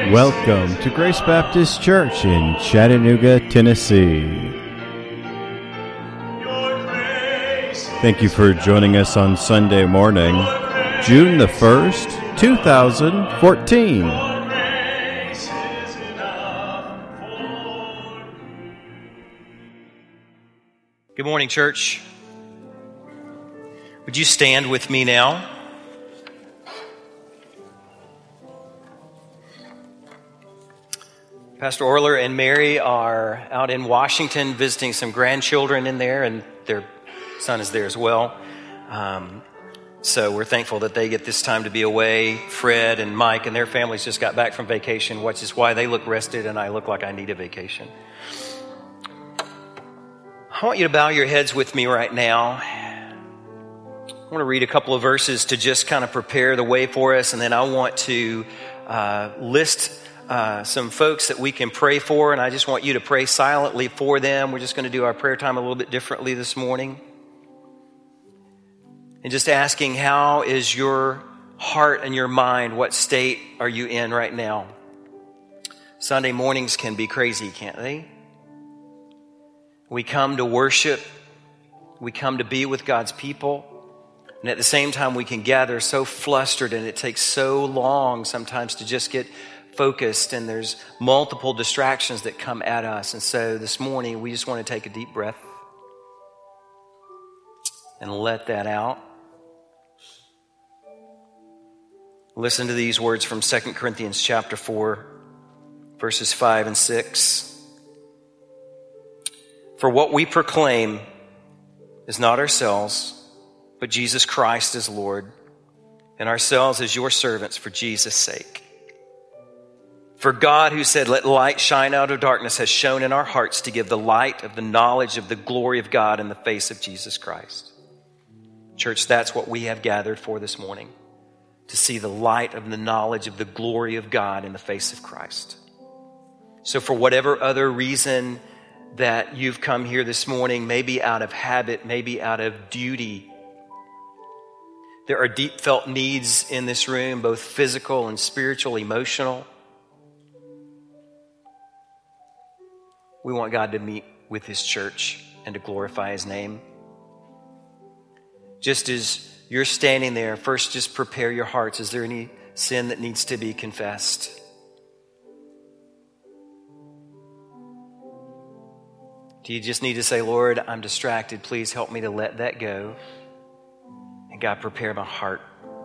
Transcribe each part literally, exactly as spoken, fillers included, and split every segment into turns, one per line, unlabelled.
Welcome to Grace Baptist Church in Chattanooga, Tennessee. Thank you for joining us on Sunday morning, June the first, two thousand fourteen.
Good morning, church. Would you stand with me now? Pastor Orler and Mary are out in Washington visiting some grandchildren in there, and their son is there as well. Um, so we're thankful that they get this time to be away. Fred and Mike and their families just got back from vacation, which is why they look rested and I look like I need a vacation. I want you to bow your heads with me right now. I want to read a couple of verses to just kind of prepare the way for us, and then I want to uh, list Uh, some folks that we can pray for, and I just want you to pray silently for them. We're just going to do our prayer time a little bit differently this morning. And just asking, how is your heart and your mind? What state are you in right now? Sunday mornings can be crazy, can't they? We come to worship. We come to be with God's people. And at the same time, we can gather so flustered, and it takes so long sometimes to just get focused, and there's multiple distractions that come at us. And so this morning we just want to take a deep breath and let that out. Listen to these words from Second Corinthians chapter four, verses five and six. For what we proclaim is not ourselves, but Jesus Christ as Lord, and ourselves as your servants for Jesus' sake. For God, who said, let light shine out of darkness, has shone in our hearts to give the light of the knowledge of the glory of God in the face of Jesus Christ. Church, that's what we have gathered for this morning, to see the light of the knowledge of the glory of God in the face of Christ. So for whatever other reason that you've come here this morning, maybe out of habit, maybe out of duty, there are deep felt needs in this room, both physical and spiritual, emotional. We want God to meet with His church and to glorify His name. Just as you're standing there, first just prepare your hearts. Is there any sin that needs to be confessed? Do you just need to say, Lord, I'm distracted. Please help me to let that go. And God, prepare my heart.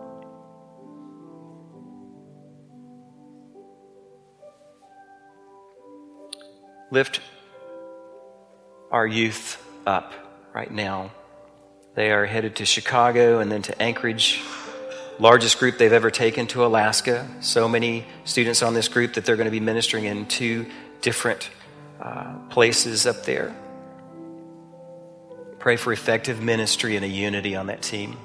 Lift our youth up right now. They are headed to Chicago and then to Anchorage. Largest group they've ever taken to Alaska. So many students on this group that they're going to be ministering in two different uh, places up there. Pray for effective ministry and a unity on that team.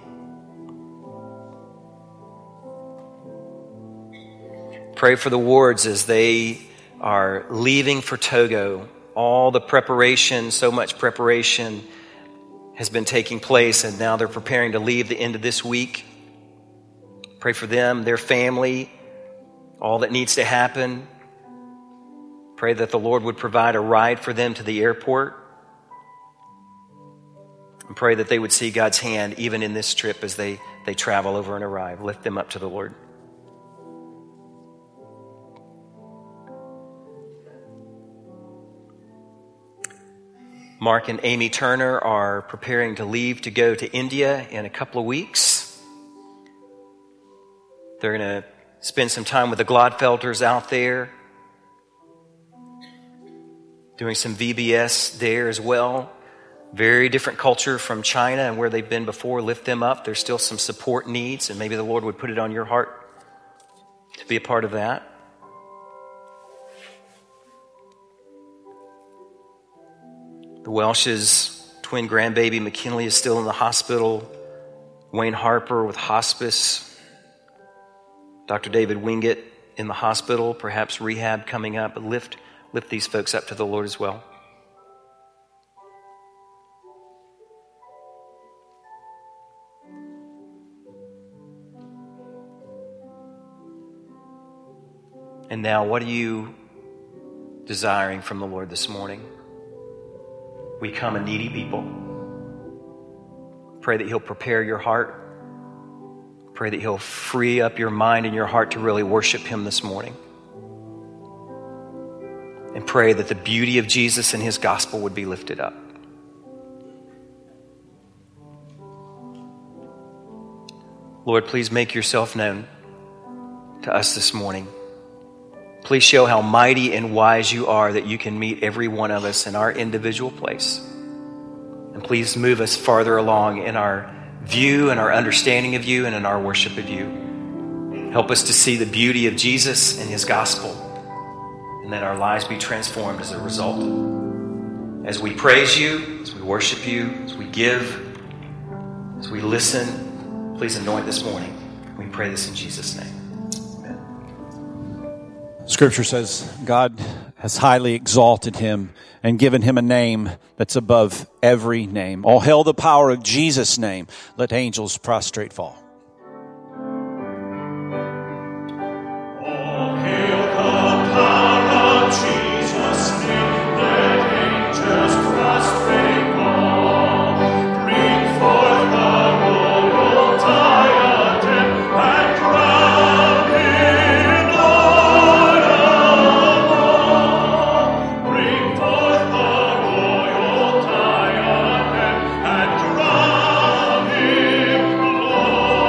Pray for the wards as they are leaving for Togo. All the preparation, so much preparation has been taking place, and now they're preparing to leave the end of this week. Pray for them, their family, all that needs to happen. Pray that the Lord would provide a ride for them to the airport. And pray that they would see God's hand even in this trip as they, they travel over and arrive. Lift them up to the Lord. Mark and Amy Turner are preparing to leave to go to India in a couple of weeks. They're going to spend some time with the Glodfelters out there, doing some V B S there as well. Very different culture from China and where they've been before. Lift them up. There's still some support needs, and maybe the Lord would put it on your heart to be a part of that. The Welsh's twin grandbaby McKinley is still in the hospital. Wayne Harper with hospice. Doctor David Wingate in the hospital, perhaps rehab coming up. But lift, lift these folks up to the Lord as well. And now, what are you desiring from the Lord this morning? We come a needy people. Pray that He'll prepare your heart. Pray that He'll free up your mind and your heart to really worship Him this morning. And pray that the beauty of Jesus and His gospel would be lifted up. Lord, please make yourself known to us this morning. Please show how mighty and wise you are, that you can meet every one of us in our individual place. And please move us farther along in our view and our understanding of you and in our worship of you. Help us to see the beauty of Jesus and His gospel, and that our lives be transformed as a result. As we praise you, as we worship you, as we give, as we listen, please anoint this morning. We pray this in Jesus' name. Amen.
Scripture says God has highly exalted him and given him a name that's above every name. All hail the power of Jesus' name. Let angels prostrate fall.
Lord.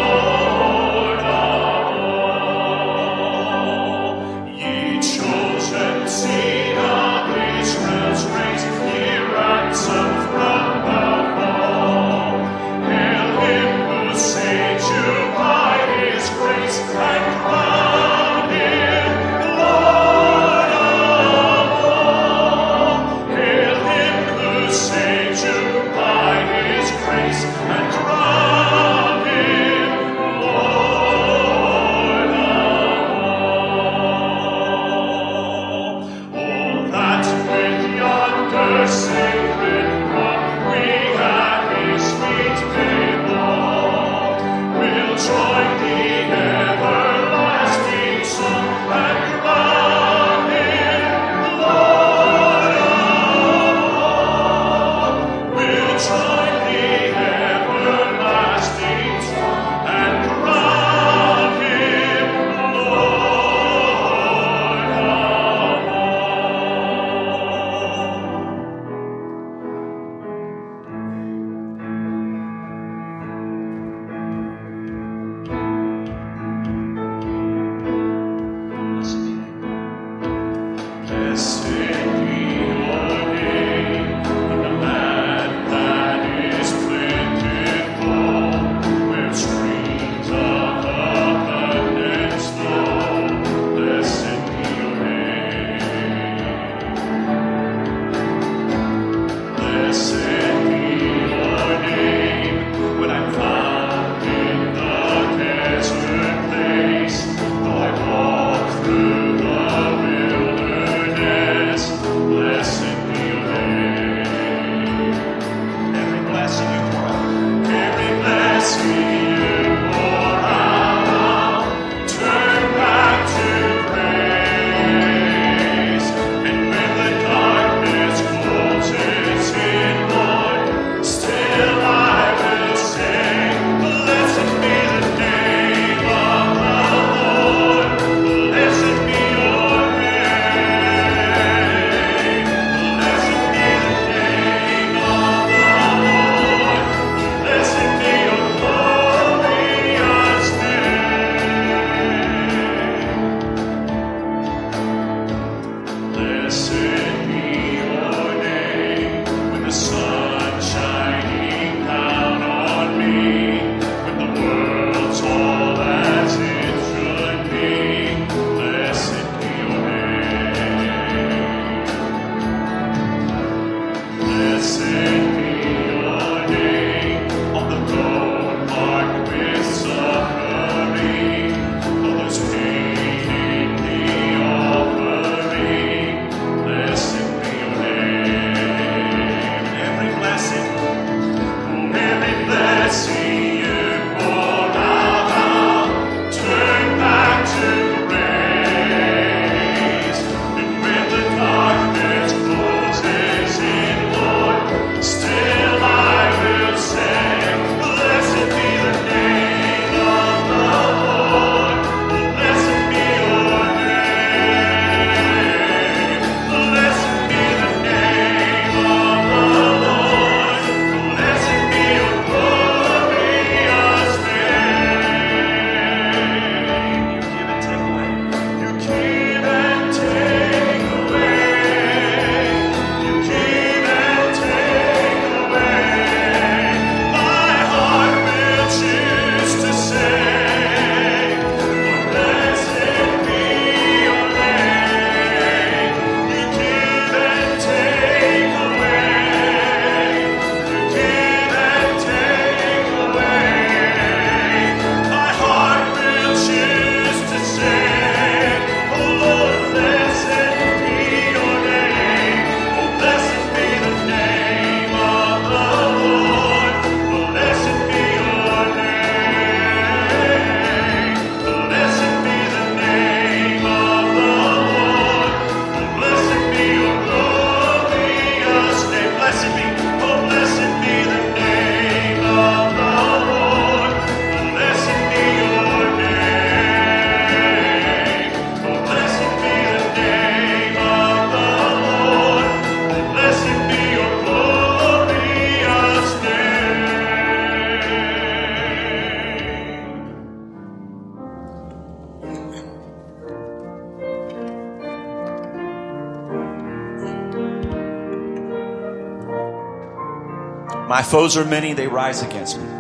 My foes are many, they rise against me.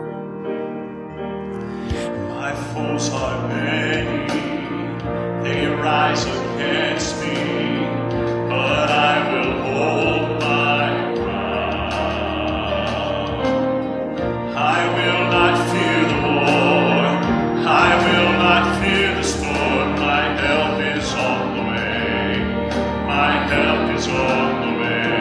My foes are many, they rise against me, but I will hold my ground. I will not fear the war, I will not fear the storm. My help is on the way, my help is on the way.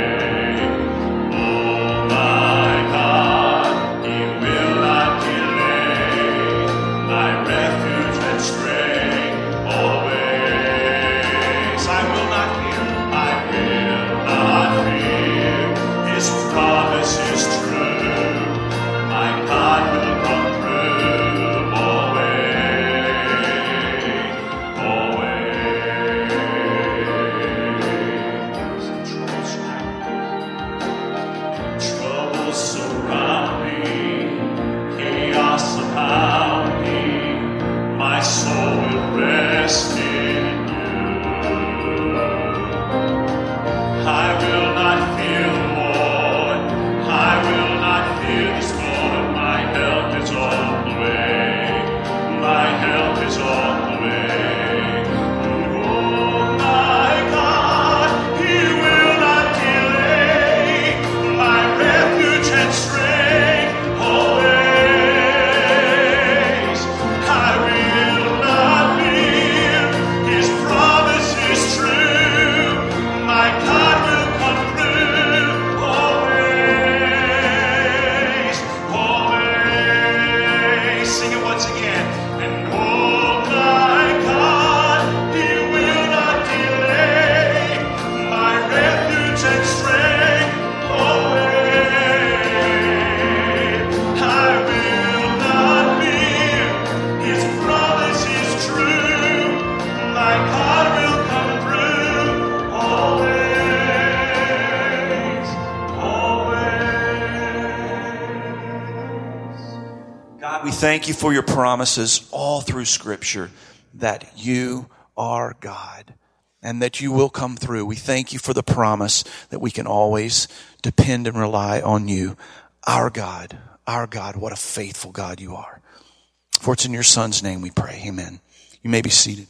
Thank you for your promises all through Scripture that you are God and that you will come through. We thank you for the promise that we can always depend and rely on you. Our God, our God, what a faithful God you are. For it's in your Son's name we pray. Amen. You may be seated.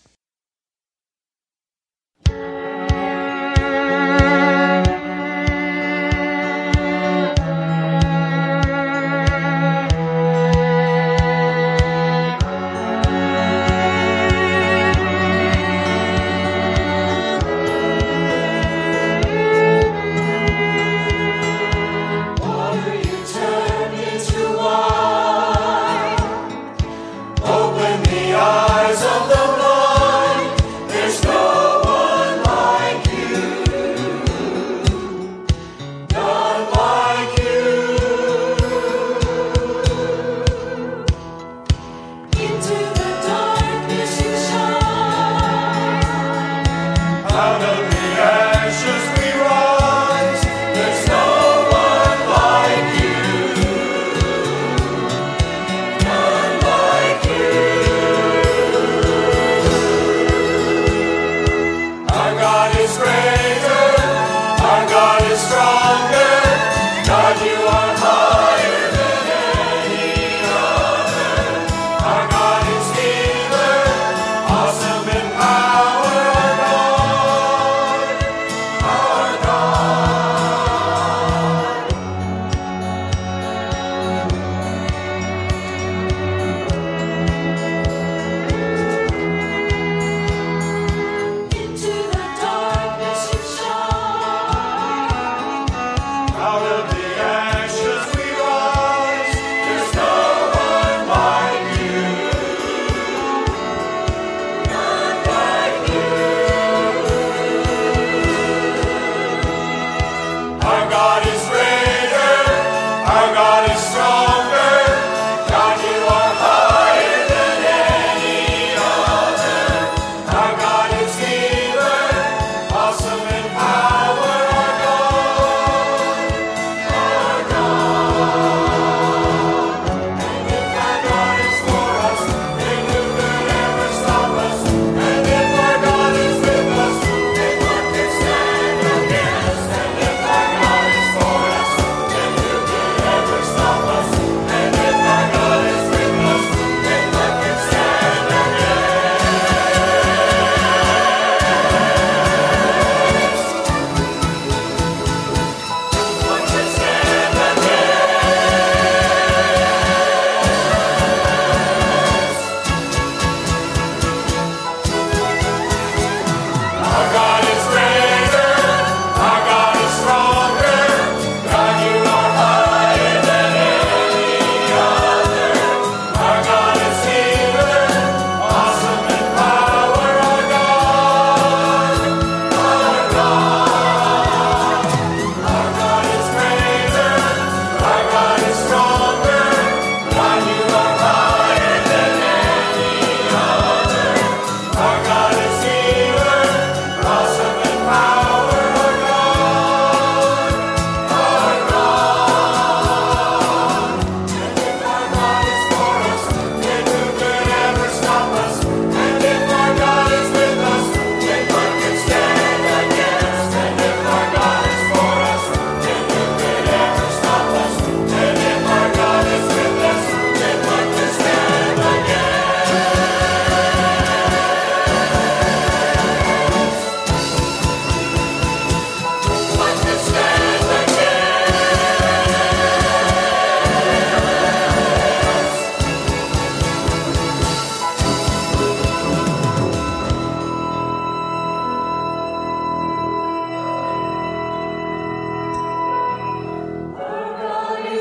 Open the eyes of the blind.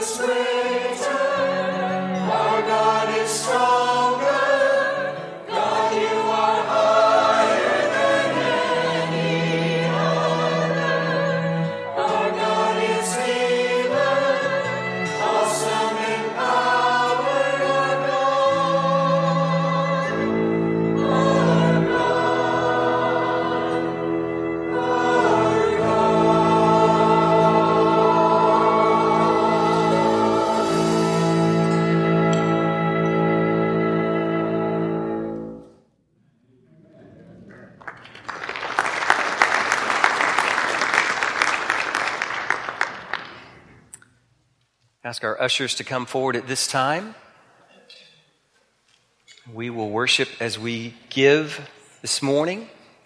Ask our ushers to come forward at this time. We will worship as we give this morning.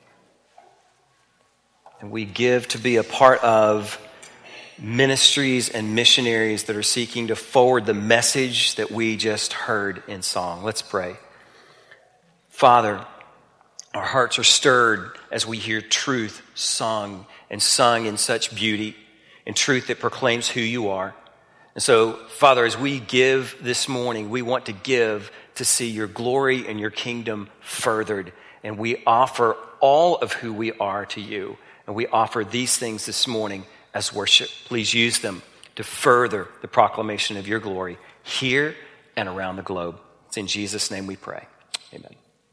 And we give to be a part of ministries and missionaries that are seeking to forward the message that we just heard in song. Let's pray. Father, our hearts are stirred as we hear truth sung and sung in such beauty, and truth that proclaims who you are. And so, Father, as we give this morning, we want to give to see your glory and your kingdom furthered. And we offer all of who we are to you. And we offer these things this morning as worship. Please use them to further the proclamation of your glory here and around the globe. It's in Jesus' name we pray. Amen.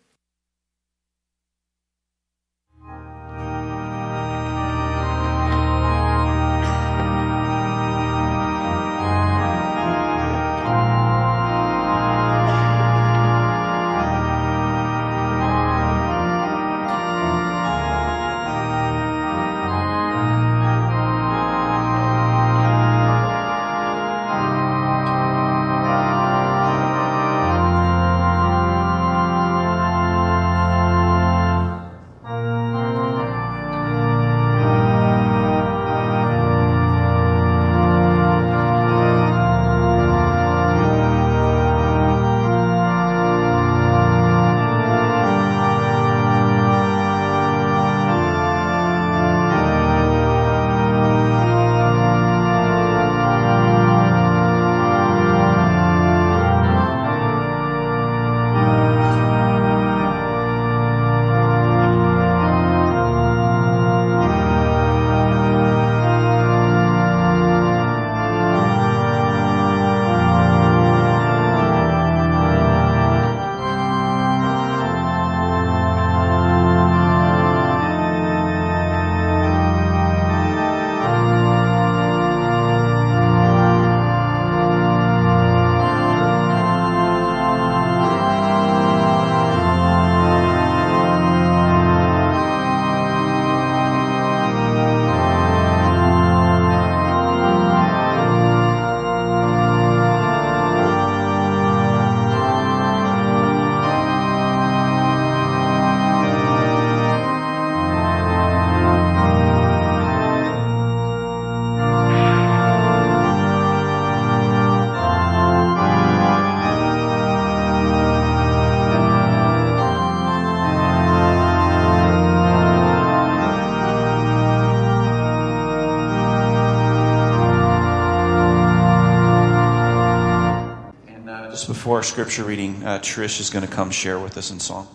Before our scripture reading, uh, Trish is going to come share with us in song.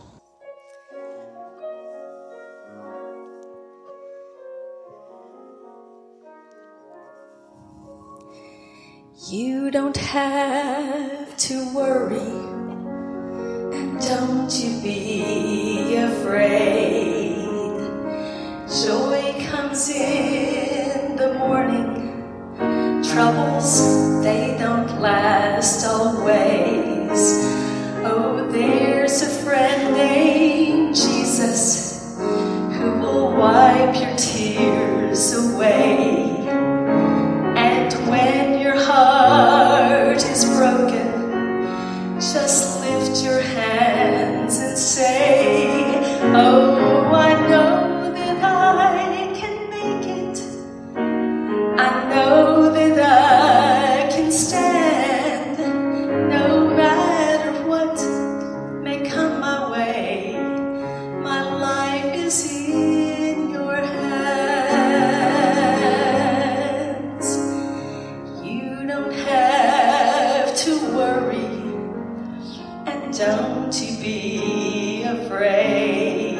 You don't have to worry, and don't you be afraid. Joy comes in the morning, troubles, they don't last always. Oh, there's a friend named Jesus who will wipe your tears away. And when your heart is broken, just lift your hands and say, oh, I know that I can make it. I know that I can stand. worry, and don't you be afraid.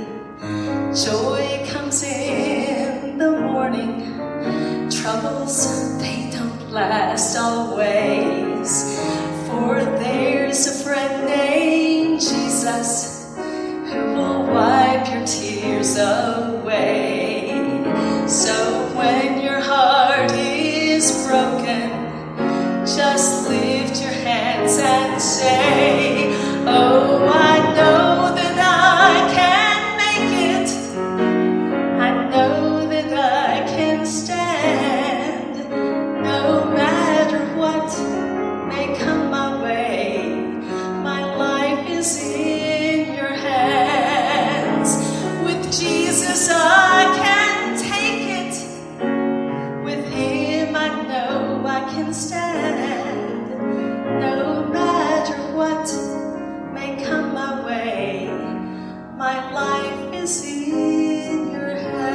Joy comes in the morning. Troubles, they don't last always. For there's a friend named Jesus who will wipe your tears away. So when your heart is broken, just lift your hands and say, oh, I know that I can make it. I know that I can stand. No matter what may come my way, my life is in your hands. With Jesus I can take it. With him I know I can stand. No matter what may come my way, my life is in your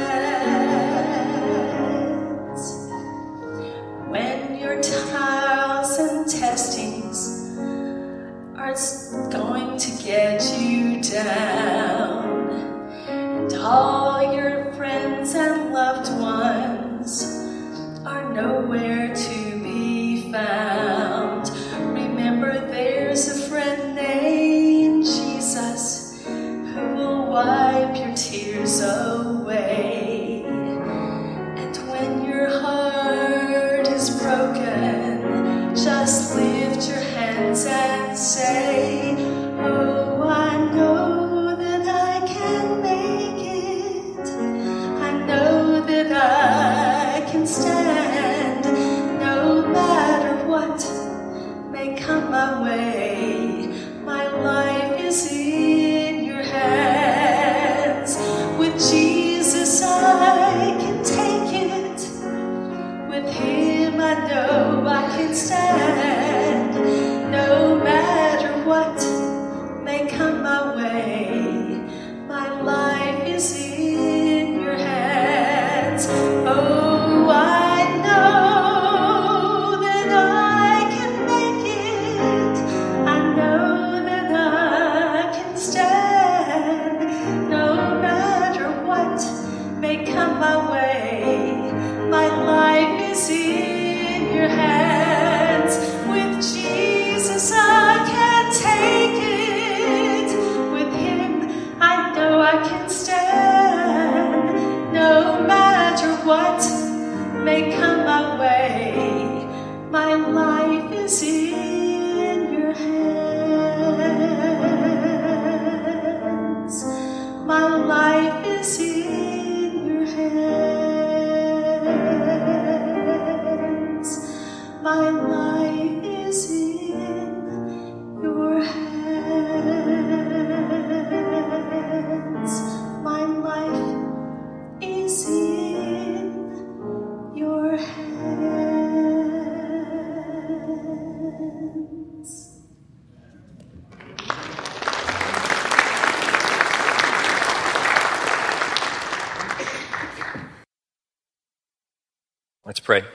hands. When your trials and testings are going to get you down, and all your friends and loved ones are nowhere to be found, remember there's a friend named Jesus who will wipe your tears away. And when your heart is broken, just lift your hands and say, oh, I know that I can make it. I know that I can stand. No matter what may come my way, my life is in your hands. With Jesus I can take it. With him I know I can stand. No matter what may come my way, my life is in your hands. Oh, I know that I can make it. I know that I can stand. No matter what may come my way, my life is in your hands. With Jesus I can take it. With him I know I can stand. No matter what may come my way, my life is in your hands. My life is in your hands. My life is in your hands. My life is in your hands.
Let's pray.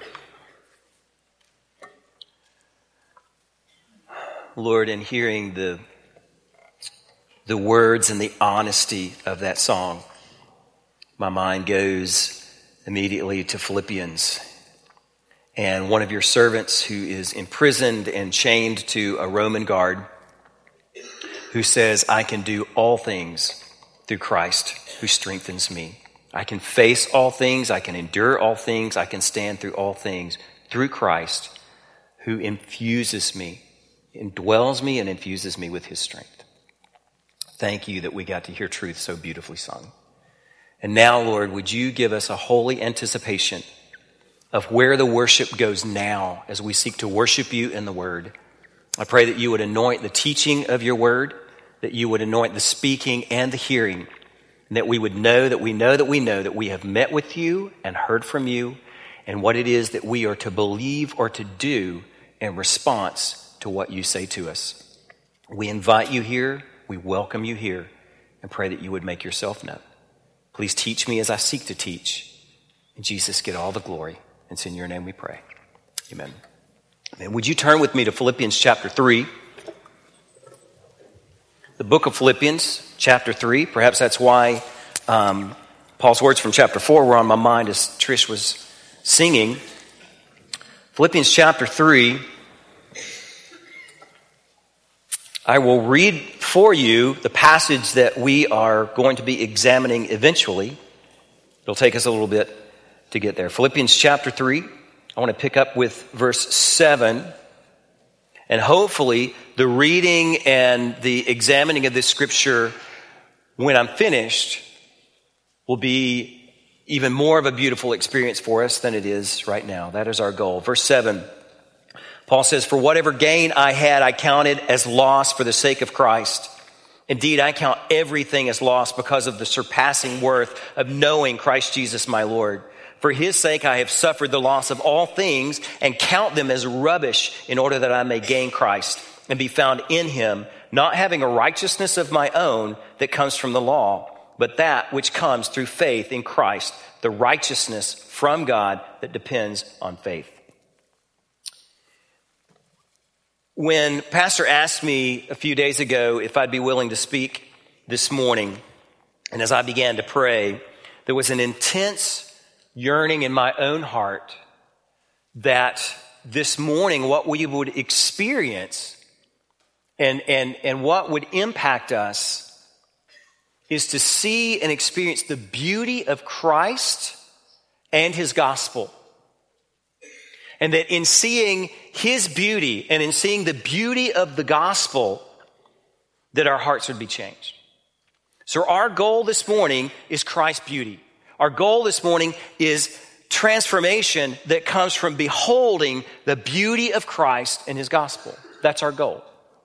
Lord, in hearing the, the words and the honesty of that song, my mind goes immediately to Philippians and one of your servants who is imprisoned and chained to a Roman guard, who says, I can do all things through Christ who strengthens me. I can face all things, I can endure all things, I can stand through all things through Christ who infuses me, indwells me and infuses me with his strength. Thank you that we got to hear truth so beautifully sung. And now, Lord, would you give us a holy anticipation of where the worship goes now as we seek to worship you in the word. I pray that you would anoint the teaching of your word, that you would anoint the speaking and the hearing, and that we would know that we know that we know that we have met with you and heard from you and what it is that we are to believe or to do in response to what you say to us. We invite you here, we welcome you here, and pray that you would make yourself known. Please teach me as I seek to teach. And Jesus, get all the glory. It's in your name we pray. Amen. And would you turn with me to Philippians chapter three? The book of Philippians chapter three. Perhaps that's why um, Paul's words from chapter four were on my mind as Trish was singing. Philippians chapter three. I will read for you the passage that we are going to be examining eventually. It'll take us a little bit to get there. Philippians chapter three. I want to pick up with verse seven. And hopefully the reading and the examining of this scripture, when I'm finished, will be even more of a beautiful experience for us than it is right now. That is our goal. Verse seven. Paul says, "For whatever gain I had, I counted as loss for the sake of Christ. Indeed, I count everything as loss because of the surpassing worth of knowing Christ Jesus my Lord. For his sake I have suffered the loss of all things and count them as rubbish in order that I may gain Christ and be found in him, not having a righteousness of my own that comes from the law, but that which comes through faith in Christ, the righteousness from God that depends on faith." When Pastor asked me a few days ago if I'd be willing to speak this morning, and as I began to pray, there was an intense yearning in my own heart that this morning what we would experience and, and, and what would impact us is to see and experience the beauty of Christ and his gospel. And that in seeing his beauty and in seeing the beauty of the gospel, that our hearts would be changed. So our goal this morning is Christ's beauty. Our goal this morning is transformation that comes from beholding the beauty of Christ and his gospel. That's our goal.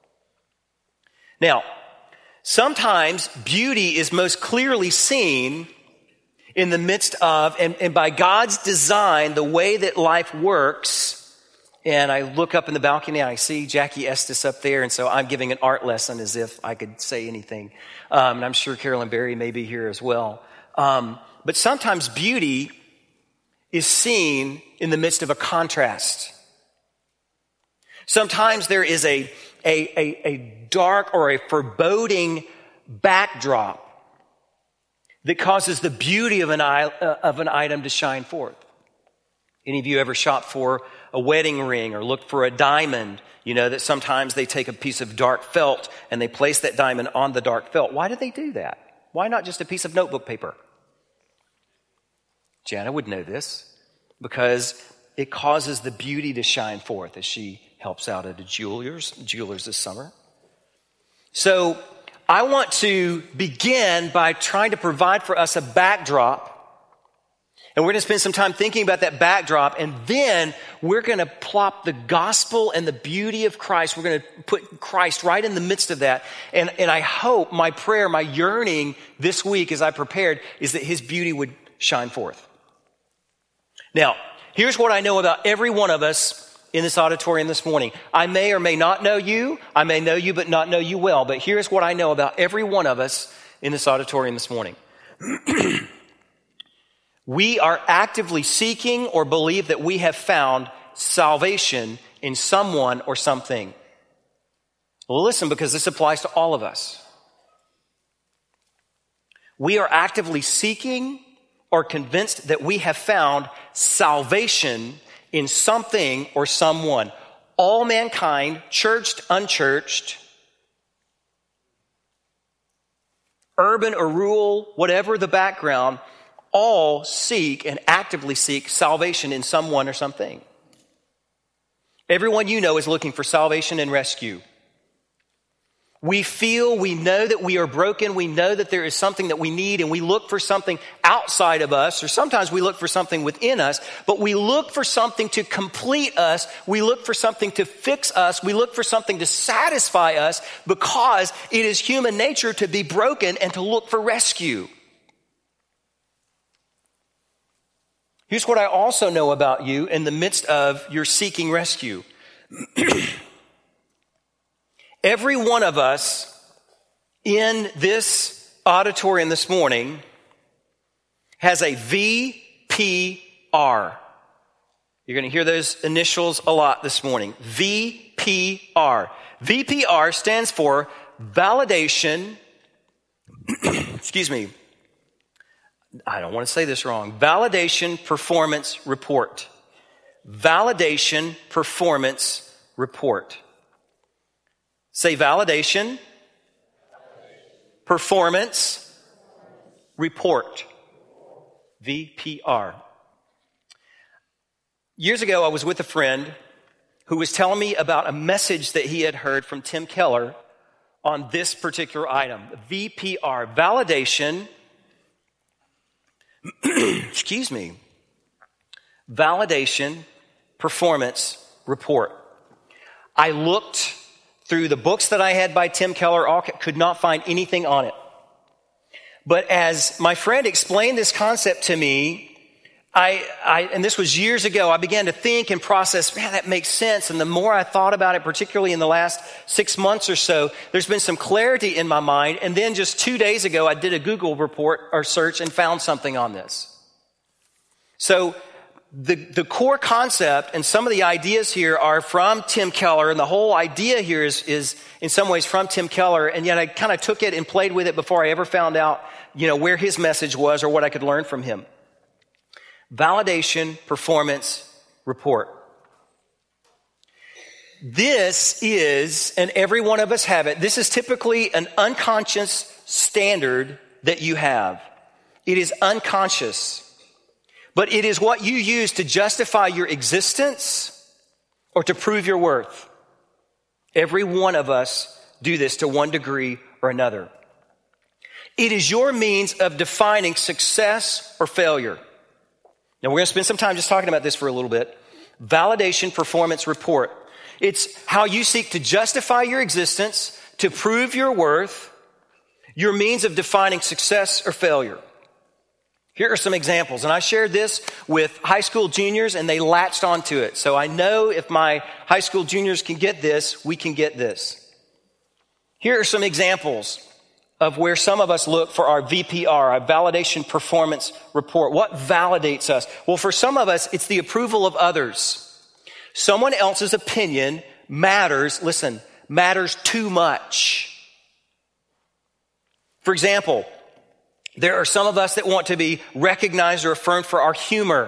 Now, sometimes beauty is most clearly seen in the midst of, and, and by God's design, the way that life works. And I look up in the balcony and I see Jackie Estes up there, and so I'm giving an art lesson as if I could say anything. Um, and I'm sure Carolyn Berry may be here as well. Um, but sometimes beauty is seen in the midst of a contrast. Sometimes there is a, a, a, a dark or a foreboding backdrop that causes the beauty of an, uh, of an item to shine forth. Any of you ever shop for a wedding ring or look for a diamond? You know that sometimes they take a piece of dark felt and they place that diamond on the dark felt. Why do they do that? Why not just a piece of notebook paper? Jana would know this because it causes the beauty to shine forth as she helps out at a jeweler's, jeweler's this summer. So I want to begin by trying to provide for us a backdrop. And we're going to spend some time thinking about that backdrop. And then we're going to plop the gospel and the beauty of Christ. We're going to put Christ right in the midst of that. And, and I hope, my prayer, my yearning this week as I prepared is that his beauty would shine forth. Now, here's what I know about every one of us in this auditorium this morning. I may or may not know you. I may know you but not know you well. But here's what I know about every one of us in this auditorium this morning. We are actively seeking or believe that we have found salvation in someone or something. Well, listen, because this applies to all of us. We are actively seeking or convinced that we have found salvation in something or someone. All mankind, churched, unchurched, urban or rural, whatever the background, all seek and actively seek salvation in someone or something. Everyone you know is looking for salvation and rescue. We feel, we know that we are broken. We know that there is something that we need, and we look for something outside of us, or sometimes we look for something within us, but we look for something to complete us. We look for something to fix us. We look for something to satisfy us because it is human nature to be broken and to look for rescue. Here's what I also know about you in the midst of your seeking rescue. Every one of us in this auditorium this morning has a V P R. You're going to hear those initials a lot this morning. V P R. V P R stands for validation, excuse me, I don't want to say this wrong. Validation Performance Report. Validation Performance Report. Say validation, performance, report. V P R. Years ago, I was with a friend who was telling me about a message that he had heard from Tim Keller on this particular item, V P R, validation, excuse me, validation performance report. I looked through the books that I had by Tim Keller, all, could not find anything on it. But as my friend explained this concept to me, I, I, and this was years ago, I began to think and process, man, that makes sense. And the more I thought about it, particularly in the last six months or so, there's been some clarity in my mind. And then just two days ago, I did a Google report or search and found something on this. So the, the core concept and some of the ideas here are from Tim Keller. And the whole idea here is, is in some ways from Tim Keller. And yet I kind of took it and played with it before I ever found out, you know, where his message was or what I could learn from him. Validation Performance Report. This is, and every one of us have it, this is typically an unconscious standard that you have. It is unconscious, but it is what you use to justify your existence or to prove your worth. Every one of us do this to one degree or another. It is your means of defining success or failure. Now, we're going to spend some time just talking about this for a little bit. Validation Performance Report. It's how you seek to justify your existence, to prove your worth, your means of defining success or failure. Here are some examples. And I shared this with high school juniors, and they latched onto it. So I know if my high school juniors can get this, we can get this. Here are some examples of where some of us look for our V P R, our Validation Performance Report. What validates us? Well, for some of us, it's the approval of others. Someone else's opinion matters, listen, matters too much. For example, there are some of us that want to be recognized or affirmed for our humor.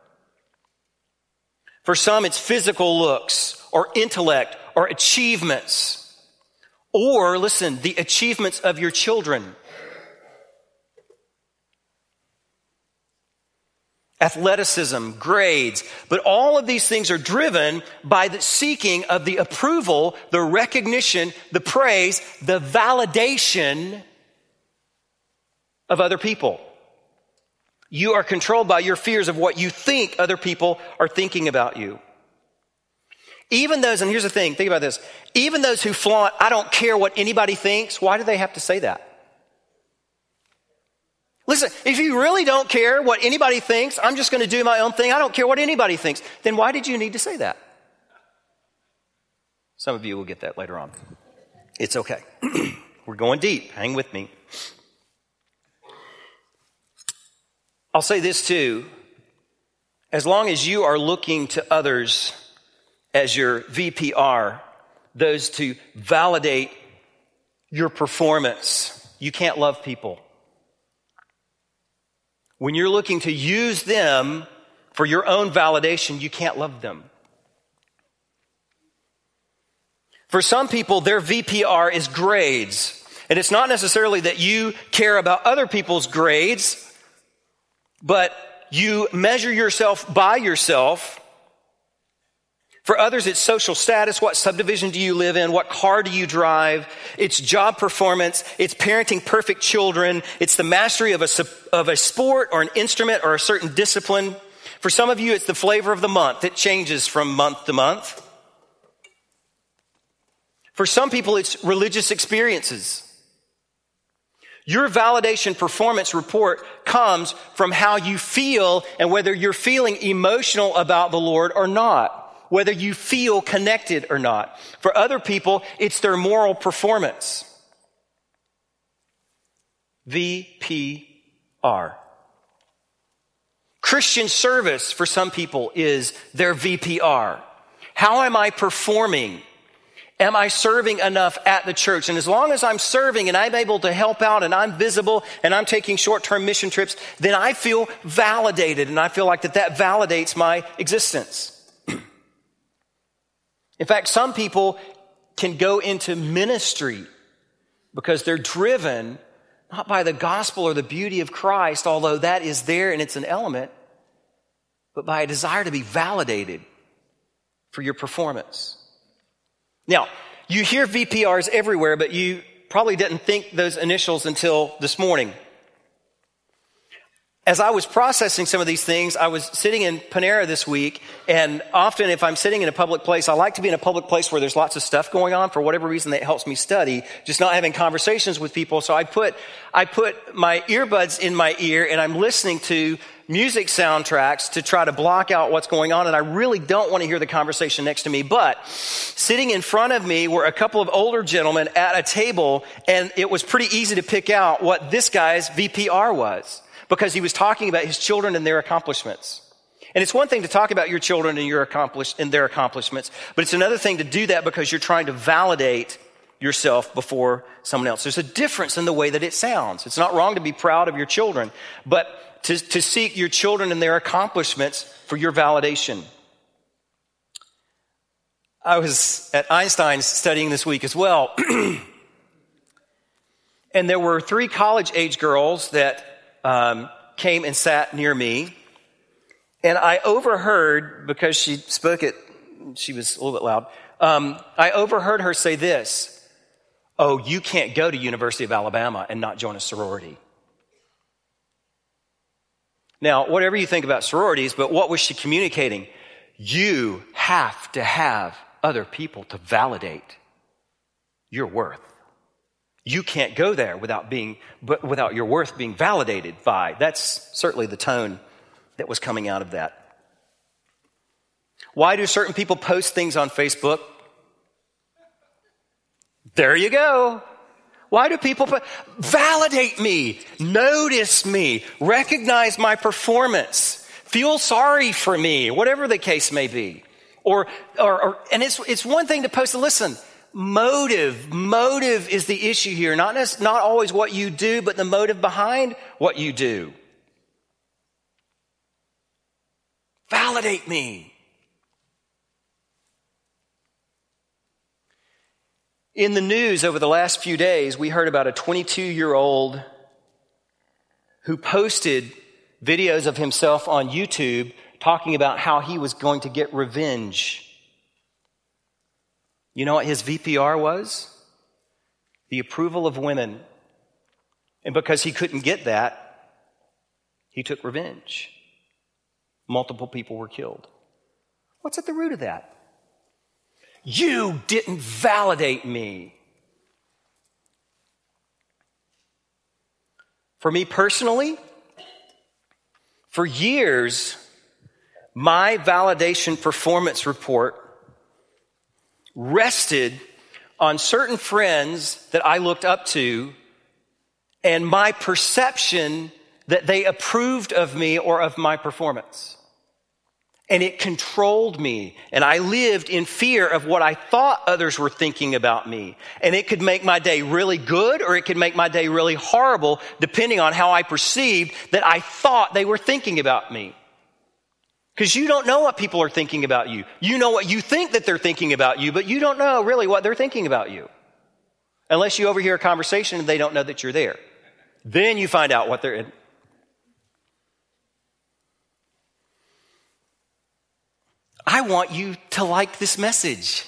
For some, it's physical looks or intellect or achievements. Or, listen, the achievements of your children. Athleticism, grades. But all of these things are driven by the seeking of the approval, the recognition, the praise, the validation of other people. You are controlled by your fears of what you think other people are thinking about you. Even those, and here's the thing, think about this. Even those who flaunt, I don't care what anybody thinks, why do they have to say that? Listen, if you really don't care what anybody thinks, I'm just going to do my own thing, I don't care what anybody thinks, then why did you need to say that? Some of you will get that later on. It's okay. We're going deep. Hang with me. I'll say this too. As long as you are looking to others as your V P R, those to validate your performance, you can't love people. When you're looking to use them for your own validation, you can't love them. For some people, their V P R is grades. And it's not necessarily that you care about other people's grades, but you measure yourself by yourself. For others, it's social status. What subdivision do you live in? What car do you drive? It's job performance. It's parenting perfect children. It's the mastery of a, of a sport or an instrument or a certain discipline. For some of you, it's the flavor of the month. It changes from month to month. For some people, it's religious experiences. Your validation performance report comes from how you feel and whether you're feeling emotional about the Lord or not. Whether you feel connected or not. For other people, it's their moral performance. V P R. Christian service for some people is their V P R. How am I performing? Am I serving enough at the church? And as long as I'm serving and I'm able to help out and I'm visible and I'm taking short-term mission trips, then I feel validated, and I feel like that that validates my existence. In fact, some people can go into ministry because they're driven not by the gospel or the beauty of Christ, although that is there and it's an element, but by a desire to be validated for your performance. Now, you hear V P Rs everywhere, but you probably didn't think those initials until this morning. As I was processing some of these things, I was sitting in Panera this week, and often if I'm sitting in a public place, I like to be in a public place where there's lots of stuff going on. For whatever reason, that helps me study, just not having conversations with people. So I put I put my earbuds in my ear, and I'm listening to music soundtracks to try to block out what's going on, and I really don't want to hear the conversation next to me. But sitting in front of me were a couple of older gentlemen at a table, and it was pretty easy to pick out what this guy's V P R was, because he was talking about his children and their accomplishments. And it's one thing to talk about your children and your accomplish and their accomplishments, but it's another thing to do that because you're trying to validate yourself before someone else. There's a difference in the way that it sounds. It's not wrong to be proud of your children, but to, to seek your children and their accomplishments for your validation. I was at Einstein's studying this week as well, and there were three college-age girls that um, came and sat near me, and I overheard, because she spoke it, she was a little bit loud, um, I overheard her say this: "Oh, you can't go to University of Alabama and not join a sorority." Now, whatever you think about sororities, but what was she communicating? You have to have other people to validate your worth. You can't go there without being, but without your worth being validated by. That's certainly the tone that was coming out of that. Why do certain people post things on Facebook? There you go. Why do people put, validate me, notice me, recognize my performance, feel sorry for me, whatever the case may be. Or, or, or and it's it's one thing to post. Listen, motive, motive is the issue here. Not not always what you do, but the motive behind what you do. Validate me. In the news over the last few days, we heard about a twenty-two-year-old who posted videos of himself on YouTube talking about how he was going to get revenge. You know what his V P R was? The approval of women. And because he couldn't get that, he took revenge. Multiple people were killed. What's at the root of that? You didn't validate me. For me personally, for years, my validation performance report rested on certain friends that I looked up to and my perception that they approved of me or of my performance. And it controlled me, and I lived in fear of what I thought others were thinking about me. And it could make my day really good, or it could make my day really horrible, depending on how I perceived that I thought they were thinking about me. Because you don't know what people are thinking about you. You know what you think that they're thinking about you, but you don't know really what they're thinking about you. Unless you overhear a conversation and they don't know that you're there. Then you find out what they're in. I want you to like this message.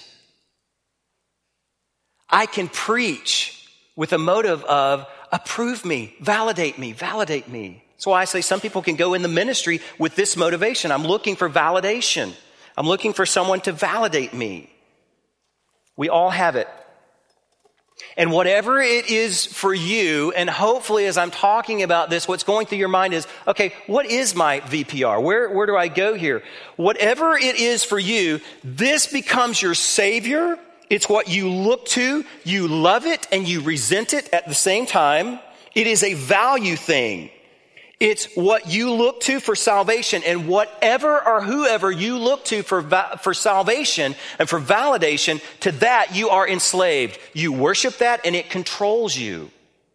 I can preach with a motive of approve me, validate me, validate me. That's why I say some people can go in the ministry with this motivation. I'm looking for validation. I'm looking for someone to validate me. We all have it. And whatever it is for you, and hopefully as I'm talking about this, what's going through your mind is, okay, what is my V P R? Where, where do I go here? Whatever it is for you, this becomes your savior. It's what you look to. You love it and you resent it at the same time. It is a value thing. It's what you look to for salvation, and whatever or whoever you look to for, va- for salvation and for validation, to that you are enslaved. You worship that and it controls you.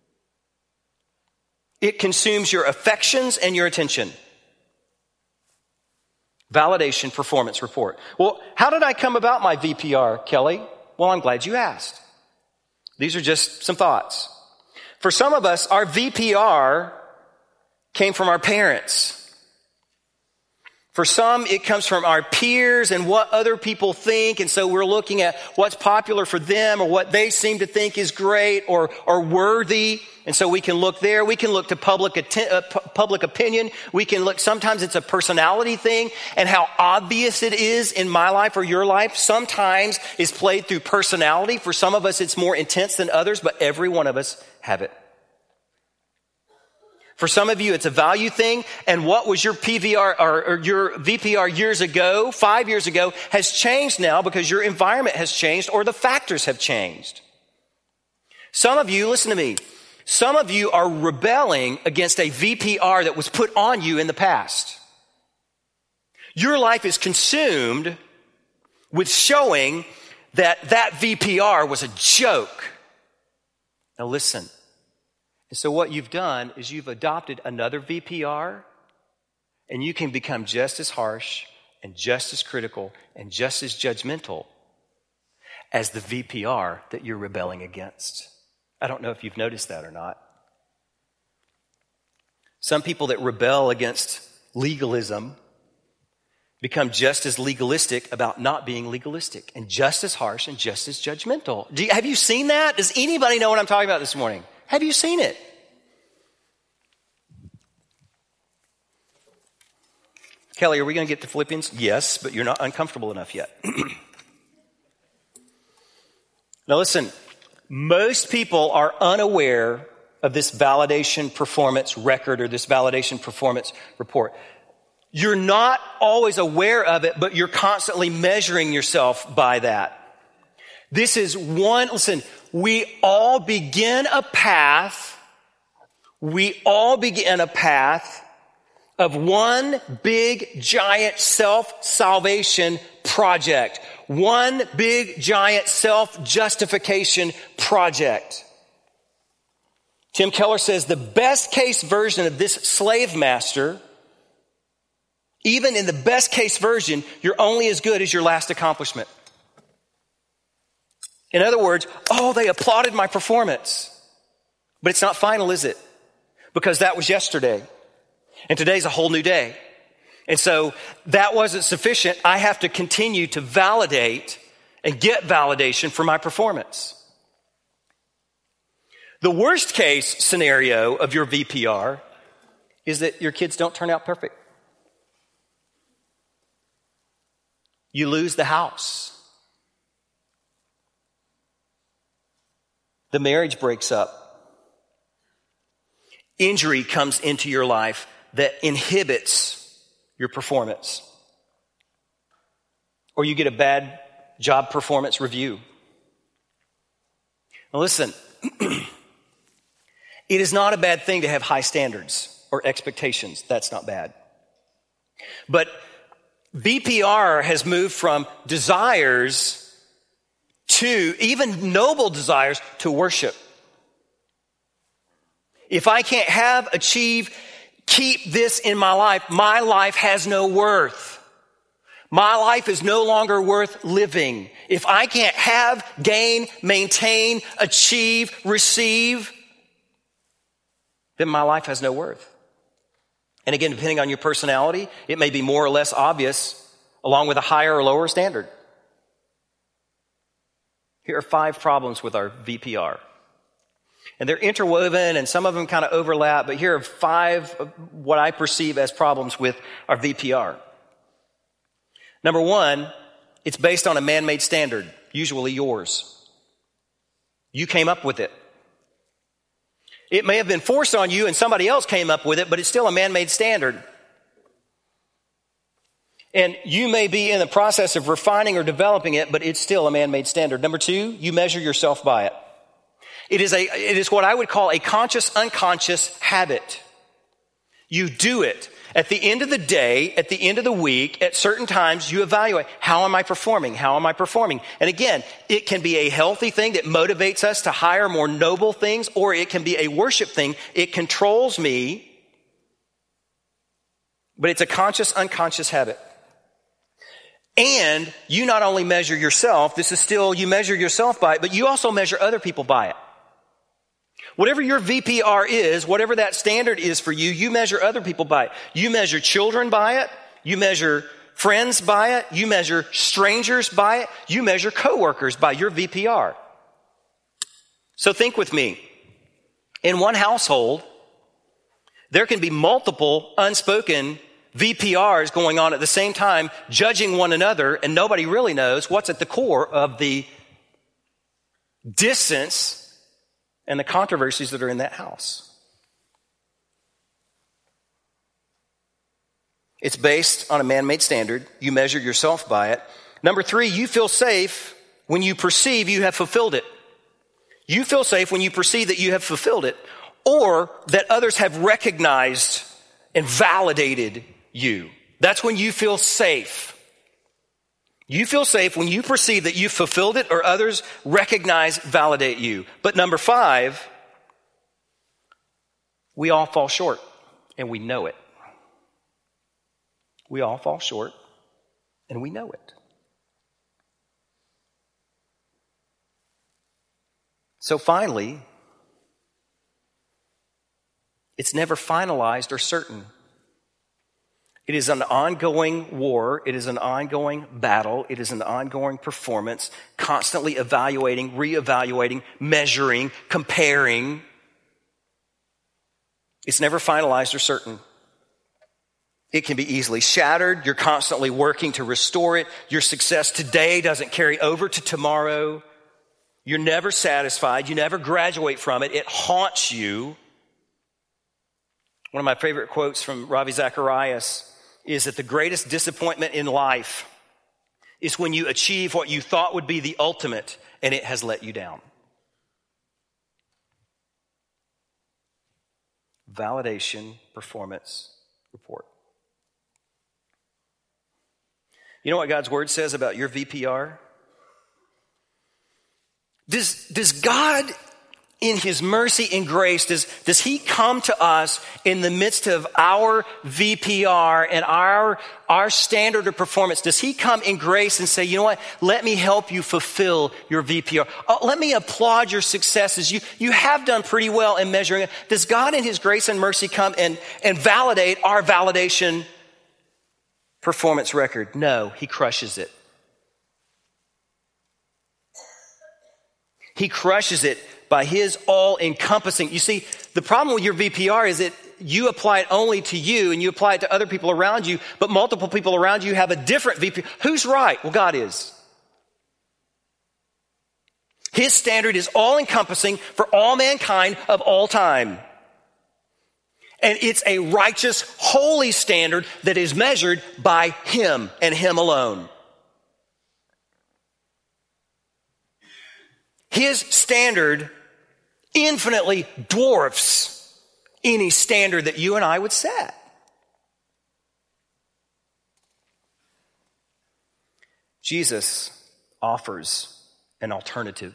It consumes your affections and your attention. Validation performance report. Well, how did I come about my V P R, Kelly? Well, I'm glad you asked. These are just some thoughts. For some of us, our V P R came from our parents. For some, it comes from our peers and what other people think. And so we're looking at what's popular for them or what they seem to think is great or, or worthy. And so we can look there. We can look to public, atten- uh, pu- public opinion. We can look, sometimes it's a personality thing, and how obvious it is in my life or your life sometimes is played through personality. For some of us, it's more intense than others, but every one of us have it. For some of you, it's a value thing, and what was your P V R or, or your V P R years ago, five years ago, has changed now because your environment has changed or the factors have changed. Some of you, listen to me, some of you are rebelling against a V P R that was put on you in the past. Your life is consumed with showing that that V P R was a joke. Now listen. And so what you've done is you've adopted another V P R, and you can become just as harsh and just as critical and just as judgmental as the V P R that you're rebelling against. I don't know if you've noticed that or not. Some people that rebel against legalism become just as legalistic about not being legalistic, and just as harsh and just as judgmental. Do you, have you seen that? Does anybody know what I'm talking about this morning? Have you seen it? Kelly, are we going to get to Philippians? Yes, but you're not uncomfortable enough yet. Now listen, most people are unaware of this validation performance record or this validation performance report. You're not always aware of it, but you're constantly measuring yourself by that. This is one, listen, we all begin a path, we all begin a path of one big, giant self-salvation project. One big, giant self-justification project. Tim Keller says the best case version of this slave master, even in the best case version, you're only as good as your last accomplishment. In other words, oh, they applauded my performance. But it's not final, is it? Because that was yesterday. And today's a whole new day. And so that wasn't sufficient. I have to continue to validate and get validation for my performance. The worst case scenario of your V P R is that your kids don't turn out perfect. You lose the house. The marriage breaks up. Injury comes into your life that inhibits your performance. Or you get a bad job performance review. Now listen, it is not a bad thing to have high standards or expectations. That's not bad. But V P R has moved from desires to, even noble desires, to worship. If I can't have, achieve, keep this in my life, my life has no worth. My life is no longer worth living. If I can't have, gain, maintain, achieve, receive, then my life has no worth. And again, depending on your personality, it may be more or less obvious, along with a higher or lower standard. Here are five problems with our V P R. And they're interwoven and some of them kind of overlap, but here are five of what I perceive as problems with our V P R. Number one, it's based on a man-made standard, usually yours. You came up with it. It may have been forced on you and somebody else came up with it, but it's still a man-made standard. And you may be in the process of refining or developing it, but it's still a man-made standard. Number two, you measure yourself by it. It is a, it is what I would call a conscious, unconscious habit. You do it. At the end of the day, at the end of the week, at certain times, you evaluate, how am I performing? How am I performing? And again, it can be a healthy thing that motivates us to higher, more noble things, or it can be a worship thing. It controls me, but it's a conscious, unconscious habit. And you not only measure yourself, this is still, you measure yourself by it, but you also measure other people by it. Whatever your V P R is, whatever that standard is for you, you measure other people by it. You measure children by it. You measure friends by it. You measure strangers by it. You measure coworkers by your V P R. So think with me. In one household, there can be multiple unspoken V P Rs going on at the same time, judging one another, and nobody really knows what's at the core of the distance and the controversies that are in that house. It's based on a man-made standard. You measure yourself by it. Number three, you feel safe when you perceive you have fulfilled it. You feel safe when you perceive that you have fulfilled it, or that others have recognized and validated you. That's when you feel safe. You feel safe when you perceive that you've fulfilled it or others recognize, validate you. But number five, we all fall short and we know it. We all fall short and we know it. So finally, it's never finalized or certain. It is an ongoing war. It is an ongoing battle. It is an ongoing performance, constantly evaluating, reevaluating, measuring, comparing. It's never finalized or certain. It can be easily shattered. You're constantly working to restore it. Your success today doesn't carry over to tomorrow. You're never satisfied. You never graduate from it. It haunts you. One of my favorite quotes from Ravi Zacharias is that the greatest disappointment in life is when you achieve what you thought would be the ultimate and it has let you down. Validation Performance Report. You know what God's Word says about your V P R? Does, does God, in His mercy and grace, does, does He come to us in the midst of our V P R and our, our standard of performance? Does He come in grace and say, you know what, let me help you fulfill your V P R. Oh, let me applaud your successes. You, you have done pretty well in measuring it. Does God in His grace and mercy come and, and validate our validation performance record? No, He crushes it. He crushes it by His all-encompassing. You see, the problem with your V P R is that you apply it only to you and you apply it to other people around you, but multiple people around you have a different V P R. Who's right? Well, God is. His standard is all-encompassing for all mankind of all time. And it's a righteous, holy standard that is measured by Him and Him alone. His standard infinitely dwarfs any standard that you and I would set. Jesus offers an alternative.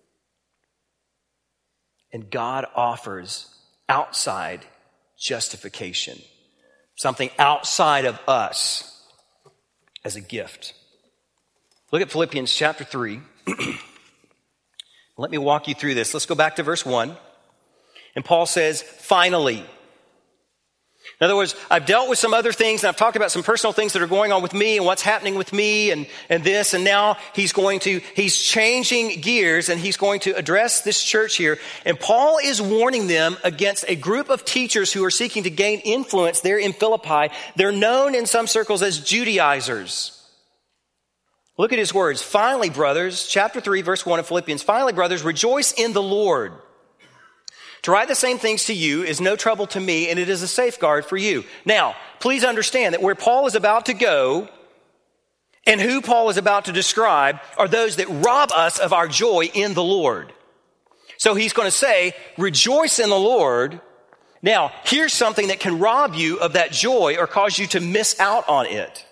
And God offers outside justification. Something outside of us as a gift. Look at Philippians chapter three. Let me walk you through this. Let's go back to verse one. And Paul says, finally. In other words, I've dealt with some other things and I've talked about some personal things that are going on with me and what's happening with me and, and this. And now he's going to, he's changing gears and he's going to address this church here. And Paul is warning them against a group of teachers who are seeking to gain influence there in Philippi. They're known in some circles as Judaizers. Look at his words. Finally, brothers, chapter three, verse one of Philippians. Finally, brothers, rejoice in the Lord. To write the same things to you is no trouble to me, and it is a safeguard for you. Now, please understand that where Paul is about to go and who Paul is about to describe are those that rob us of our joy in the Lord. So he's going to say, rejoice in the Lord. Now, here's something that can rob you of that joy or cause you to miss out on it.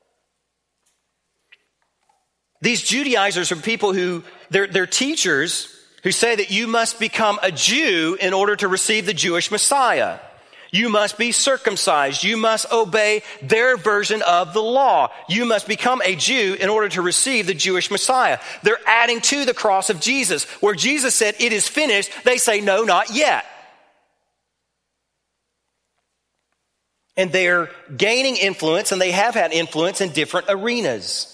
These Judaizers are people who, they're, they're teachers who say that you must become a Jew in order to receive the Jewish Messiah. You must be circumcised. You must obey their version of the law. You must become a Jew in order to receive the Jewish Messiah. They're adding to the cross of Jesus. Where Jesus said, it is finished, they say, no, not yet. And they're gaining influence, and they have had influence in different arenas.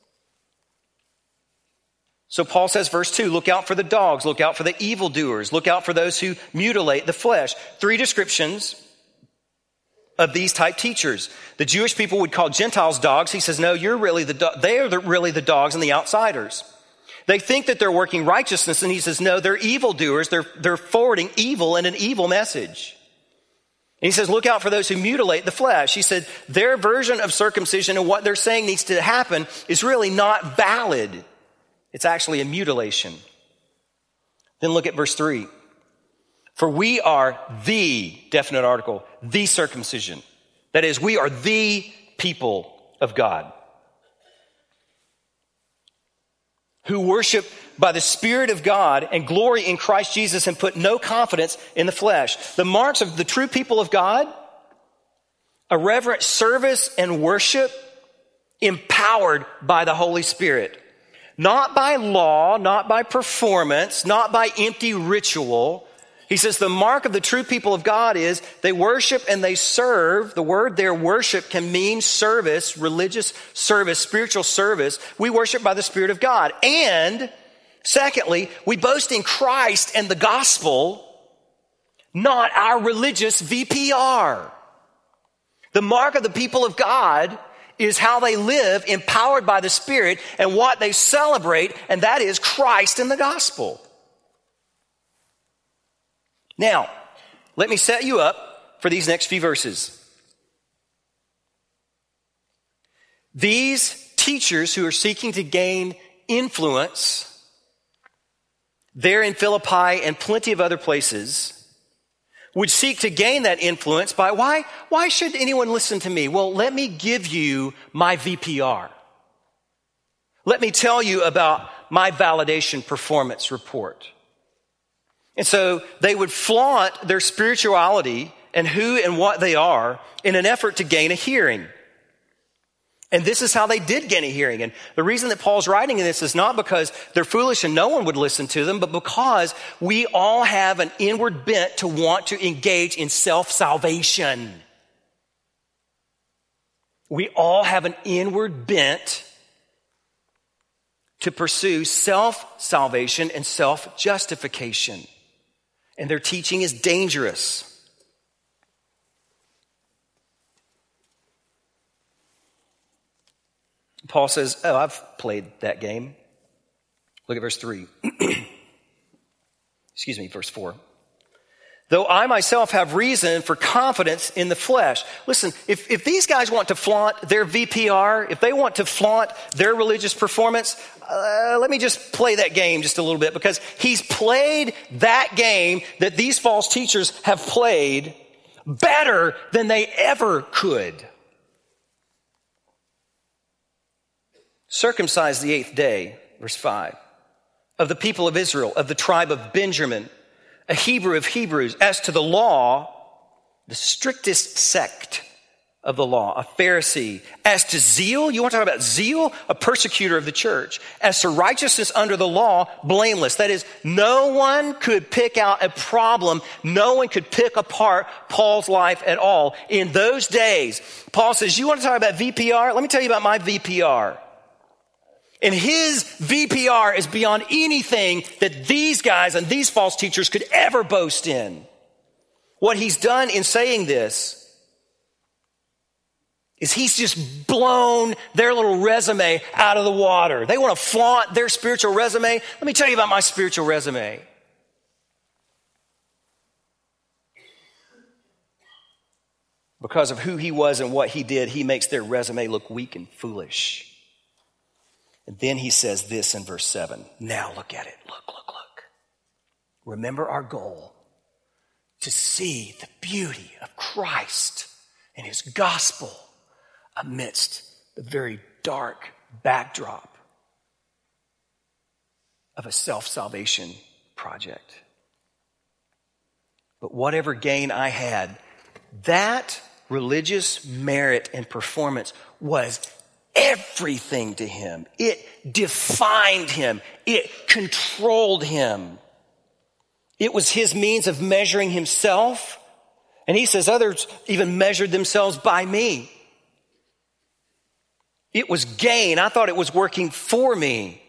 So Paul says, verse two, look out for the dogs, look out for the evildoers, look out for those who mutilate the flesh. Three descriptions of these type teachers. The Jewish people would call Gentiles dogs. He says, no, you're really the do- they are the, really the dogs and the outsiders. They think that they're working righteousness, and he says, no, they're evildoers. They're, they're forwarding evil and an evil message. And he says, look out for those who mutilate the flesh. He said, their version of circumcision and what they're saying needs to happen is really not valid. It's actually a mutilation. Then look at verse three. For we are the, definite article, the circumcision. That is, we are the people of God who worship by the Spirit of God and glory in Christ Jesus and put no confidence in the flesh. The marks of the true people of God, a reverent service and worship empowered by the Holy Spirit. Not by law, not by performance, not by empty ritual. He says the mark of the true people of God is they worship and they serve. The word there, worship, can mean service, religious service, spiritual service. We worship by the Spirit of God. And secondly, we boast in Christ and the gospel, not our religious V P R. The mark of the people of God is how they live, empowered by the Spirit, and what they celebrate, and that is Christ and the gospel. Now, let me set you up for these next few verses. These teachers who are seeking to gain influence there in Philippi and plenty of other places would seek to gain that influence by, why, why should anyone listen to me? Well, let me give you my V P R. Let me tell you about my validation performance report. And so they would flaunt their spirituality and who and what they are in an effort to gain a hearing. And this is how they did gain a hearing. And the reason that Paul's writing in this is not because they're foolish and no one would listen to them, but because we all have an inward bent to want to engage in self-salvation. We all have an inward bent to pursue self-salvation and self-justification. And their teaching is dangerous. Paul says, oh, I've played that game. Look at verse three. Excuse me, verse four. Though I myself have reason for confidence in the flesh. Listen, if, if these guys want to flaunt their V P R, if they want to flaunt their religious performance, uh, let me just play that game just a little bit, because he's played that game that these false teachers have played better than they ever could. Circumcised the eighth day, verse five, of the people of Israel, of the tribe of Benjamin, a Hebrew of Hebrews, as to the law, the strictest sect of the law, a Pharisee. As to zeal, you want to talk about zeal? A persecutor of the church. As to righteousness under the law, blameless. That is, no one could pick out a problem. No one could pick apart Paul's life at all. In those days, Paul says, you want to talk about V P R? Let me tell you about my V P R. And his V P R is beyond anything that these guys and these false teachers could ever boast in. What he's done in saying this is he's just blown their little resume out of the water. They want to flaunt their spiritual resume. Let me tell you about my spiritual resume. Because of who he was and what he did, he makes their resume look weak and foolish. And then he says this in verse seven. Now look at it. Look, look, look. Remember our goal. to see the beauty of Christ and his gospel amidst the very dark backdrop of a self-salvation project. But whatever gain I had, that religious merit and performance was everything to him. It defined him. It controlled him. It was his means of measuring himself. And he says others even measured themselves by me. It was gain. I thought it was working for me.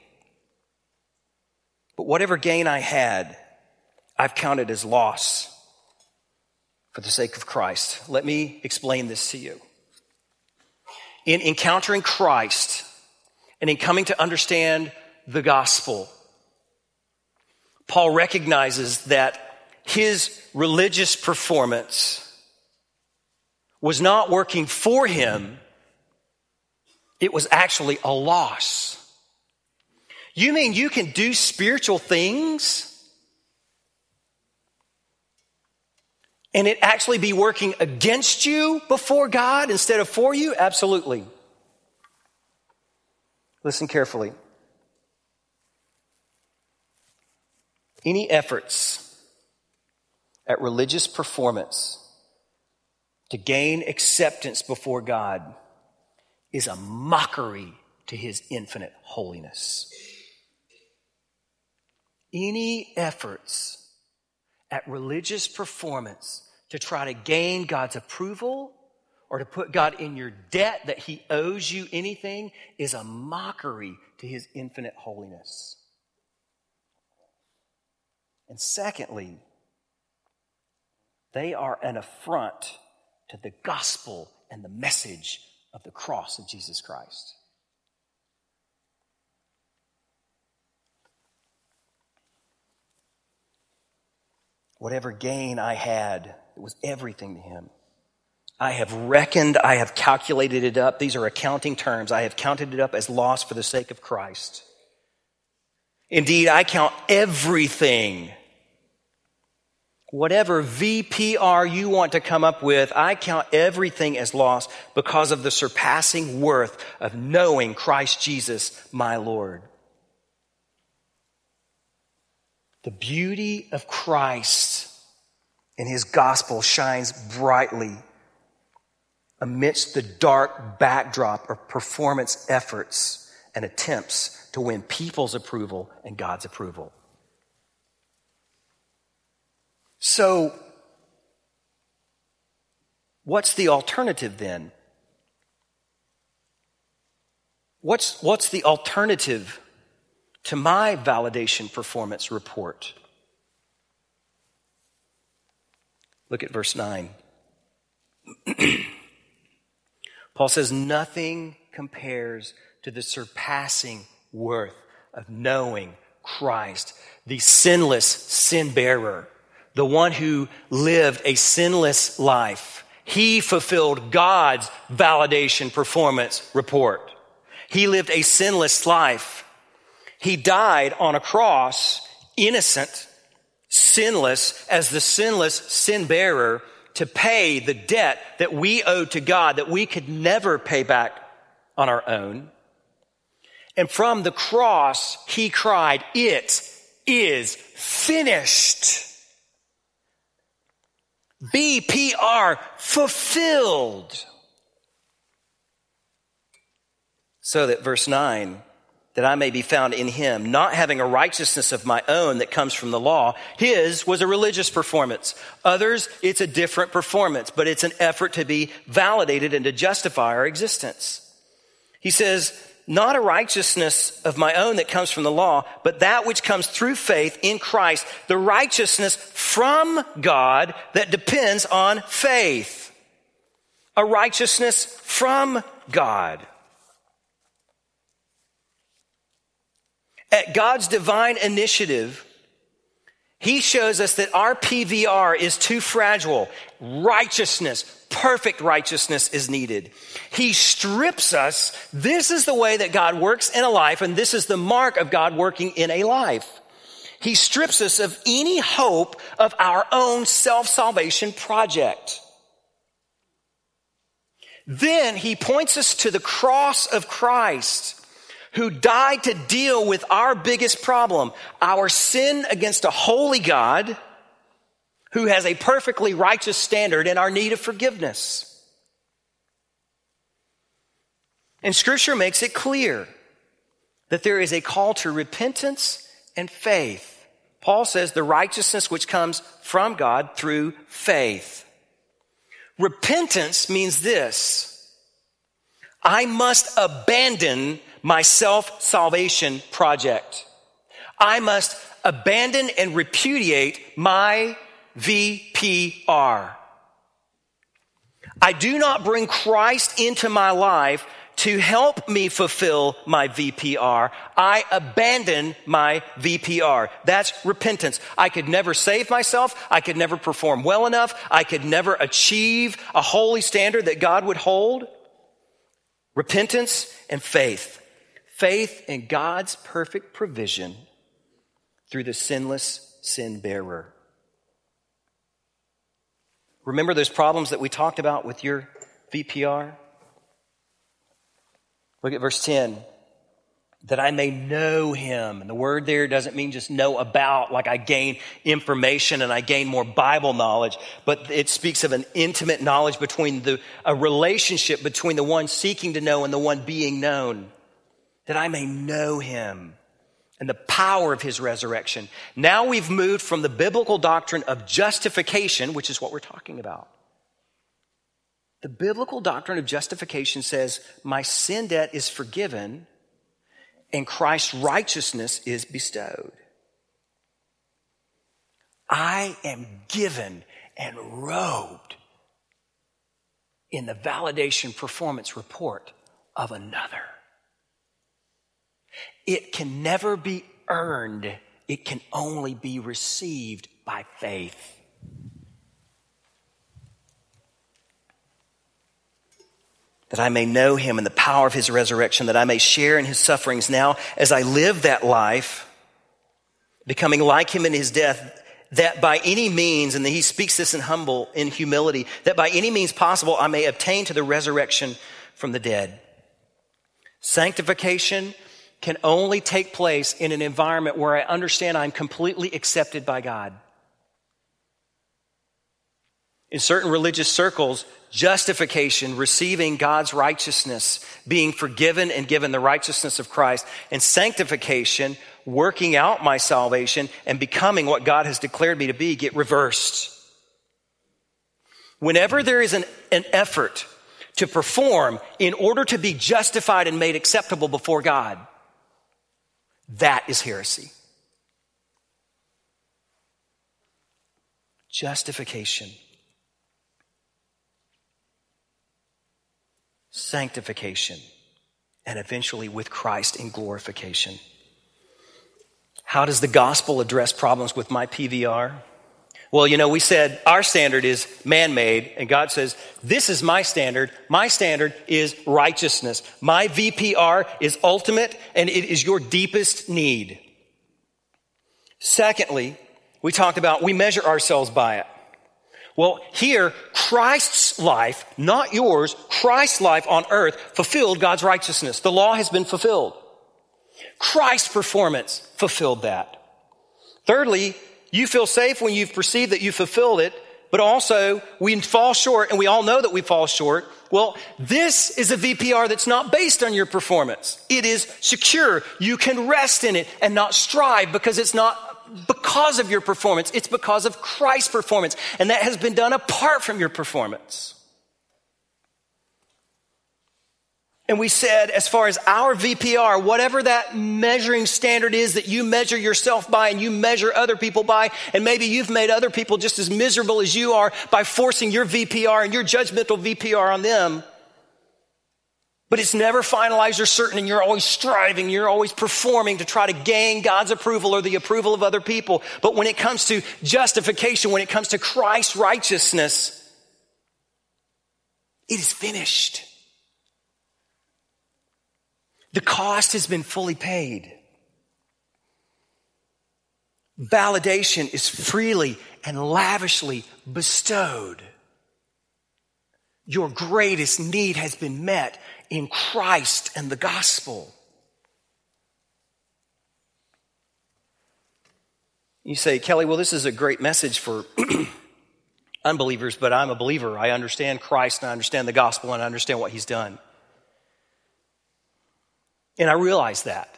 But whatever gain I had, I've counted as loss for the sake of Christ. Let me explain this to you. In encountering Christ and in coming to understand the gospel, Paul recognizes that his religious performance was not working for him. It was actually a loss. You mean you can do spiritual things and it actually be working against you before God instead of for you? Absolutely. Listen carefully. Any efforts at religious performance to gain acceptance before God is a mockery to his infinite holiness. Any efforts at religious performance to try to gain God's approval or to put God in your debt that he owes you anything is a mockery to his infinite holiness. And secondly, they are an affront to the gospel and the message of the cross of Jesus Christ. Whatever gain I had, it was everything to him. I have reckoned, I have calculated it up. These are accounting terms. I have counted it up as loss for the sake of Christ. Indeed, I count everything. Whatever V P R you want to come up with, I count everything as loss because of the surpassing worth of knowing Christ Jesus, my Lord. The beauty of Christ and his gospel shines brightly amidst the dark backdrop of performance efforts and attempts to win people's approval and God's approval. So, what's the alternative then? What's, what's the alternative to my validation performance report? Look at verse nine. Paul says, nothing compares to the surpassing worth of knowing Christ, the sinless sin bearer, the one who lived a sinless life. He fulfilled God's validation performance report. He lived a sinless life. He died on a cross, innocent, sinless, as the sinless sin bearer to pay the debt that we owed to God that we could never pay back on our own. And from the cross, he cried, "It is finished." B P R, fulfilled. So that verse nine, that I may be found in him, not having a righteousness of my own that comes from the law. His was a religious performance. Others, it's a different performance, but it's an effort to be validated and to justify our existence. He says, not a righteousness of my own that comes from the law, but that which comes through faith in Christ, the righteousness from God that depends on faith. A righteousness from God. At God's divine initiative, he shows us that our P V R is too fragile. Righteousness, perfect righteousness is needed. He strips us. This is the way that God works in a life, and this is the mark of God working in a life. He strips us of any hope of our own self-salvation project. Then he points us to the cross of Christ, who died to deal with our biggest problem, our sin against a holy God who has a perfectly righteous standard and our need of forgiveness. And Scripture makes it clear that there is a call to repentance and faith. Paul says the righteousness which comes from God through faith. Repentance means this: I must abandon my self-salvation project. I must abandon and repudiate my V P R. I do not bring Christ into my life to help me fulfill my V P R. I abandon my V P R. That's repentance. I could never save myself. I could never perform well enough. I could never achieve a holy standard that God would hold. Repentance and faith. Faith in God's perfect provision through the sinless sin bearer. Remember those problems that we talked about with your V P R? Look at verse ten. That I may know him. And the word there doesn't mean just know about, like I gain information and I gain more Bible knowledge, but it speaks of an intimate knowledge between the, a relationship between the one seeking to know and the one being known. That I may know him and the power of his resurrection. Now we've moved from the biblical doctrine of justification, which is what we're talking about. The biblical doctrine of justification says my sin debt is forgiven and Christ's righteousness is bestowed. I am given and robed in the validation performance report of another. It can never be earned. It can only be received by faith. That I may know him and the power of his resurrection, that I may share in his sufferings now as I live that life, becoming like him in his death, that by any means, and he speaks this in humble, in humility, that by any means possible I may obtain to the resurrection from the dead. Sanctification can only take place in an environment where I understand I'm completely accepted by God. In certain religious circles, justification, receiving God's righteousness, being forgiven and given the righteousness of Christ, and sanctification, working out my salvation and becoming what God has declared me to be, get reversed. Whenever there is an, an effort to perform in order to be justified and made acceptable before God, that is heresy. Justification. Sanctification, and eventually with Christ in glorification. How does the gospel address problems with my P V R? Well, you know, we said our standard is man-made, and God says, this is my standard. My standard is righteousness. My V P R is ultimate, and it is your deepest need. Secondly, we talked about we measure ourselves by it. Well, here, Christ's life, not yours, Christ's life on earth fulfilled God's righteousness. The law has been fulfilled. Christ's performance fulfilled that. Thirdly, you feel safe when you've perceived that you fulfilled it, but also we fall short, and we all know that we fall short. Well, this is a V P R that's not based on your performance. It is secure. You can rest in it and not strive because it's not because of your performance. It's because of Christ's performance. And that has been done apart from your performance. And we said, as far as our V P R, whatever that measuring standard is that you measure yourself by and you measure other people by, and maybe you've made other people just as miserable as you are by forcing your V P R and your judgmental V P R on them. But it's never finalized or certain, and you're always striving, you're always performing to try to gain God's approval or the approval of other people. But when it comes to justification, when it comes to Christ's righteousness, it is finished. The cost has been fully paid. Validation is freely and lavishly bestowed. Your greatest need has been met in Christ and the gospel. You say, Kelly, well, this is a great message for unbelievers, but I'm a believer. I understand Christ and I understand the gospel and I understand what he's done. And I realize that.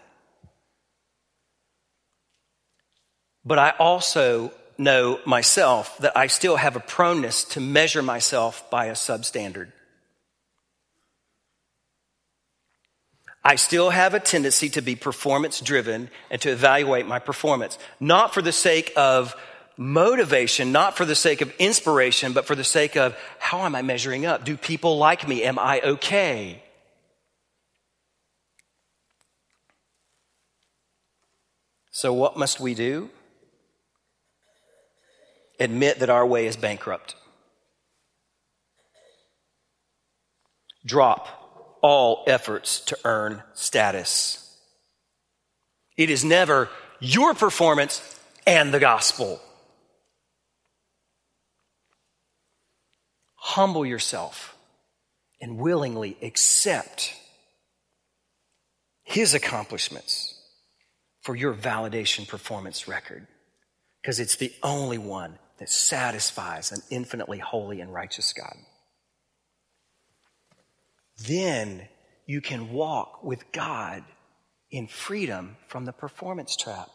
But I also know myself that I still have a proneness to measure myself by a substandard. I still have a tendency to be performance driven and to evaluate my performance, not for the sake of motivation, not for the sake of inspiration, but for the sake of how am I measuring up? Do people like me? Am I okay? So what must we do? Admit that our way is bankrupt. Drop all efforts to earn status. It is never your performance and the gospel. Humble yourself and willingly accept his accomplishments for your validation performance record, because it's the only one that satisfies an infinitely holy and righteous God. Then you can walk with God in freedom from the performance trap.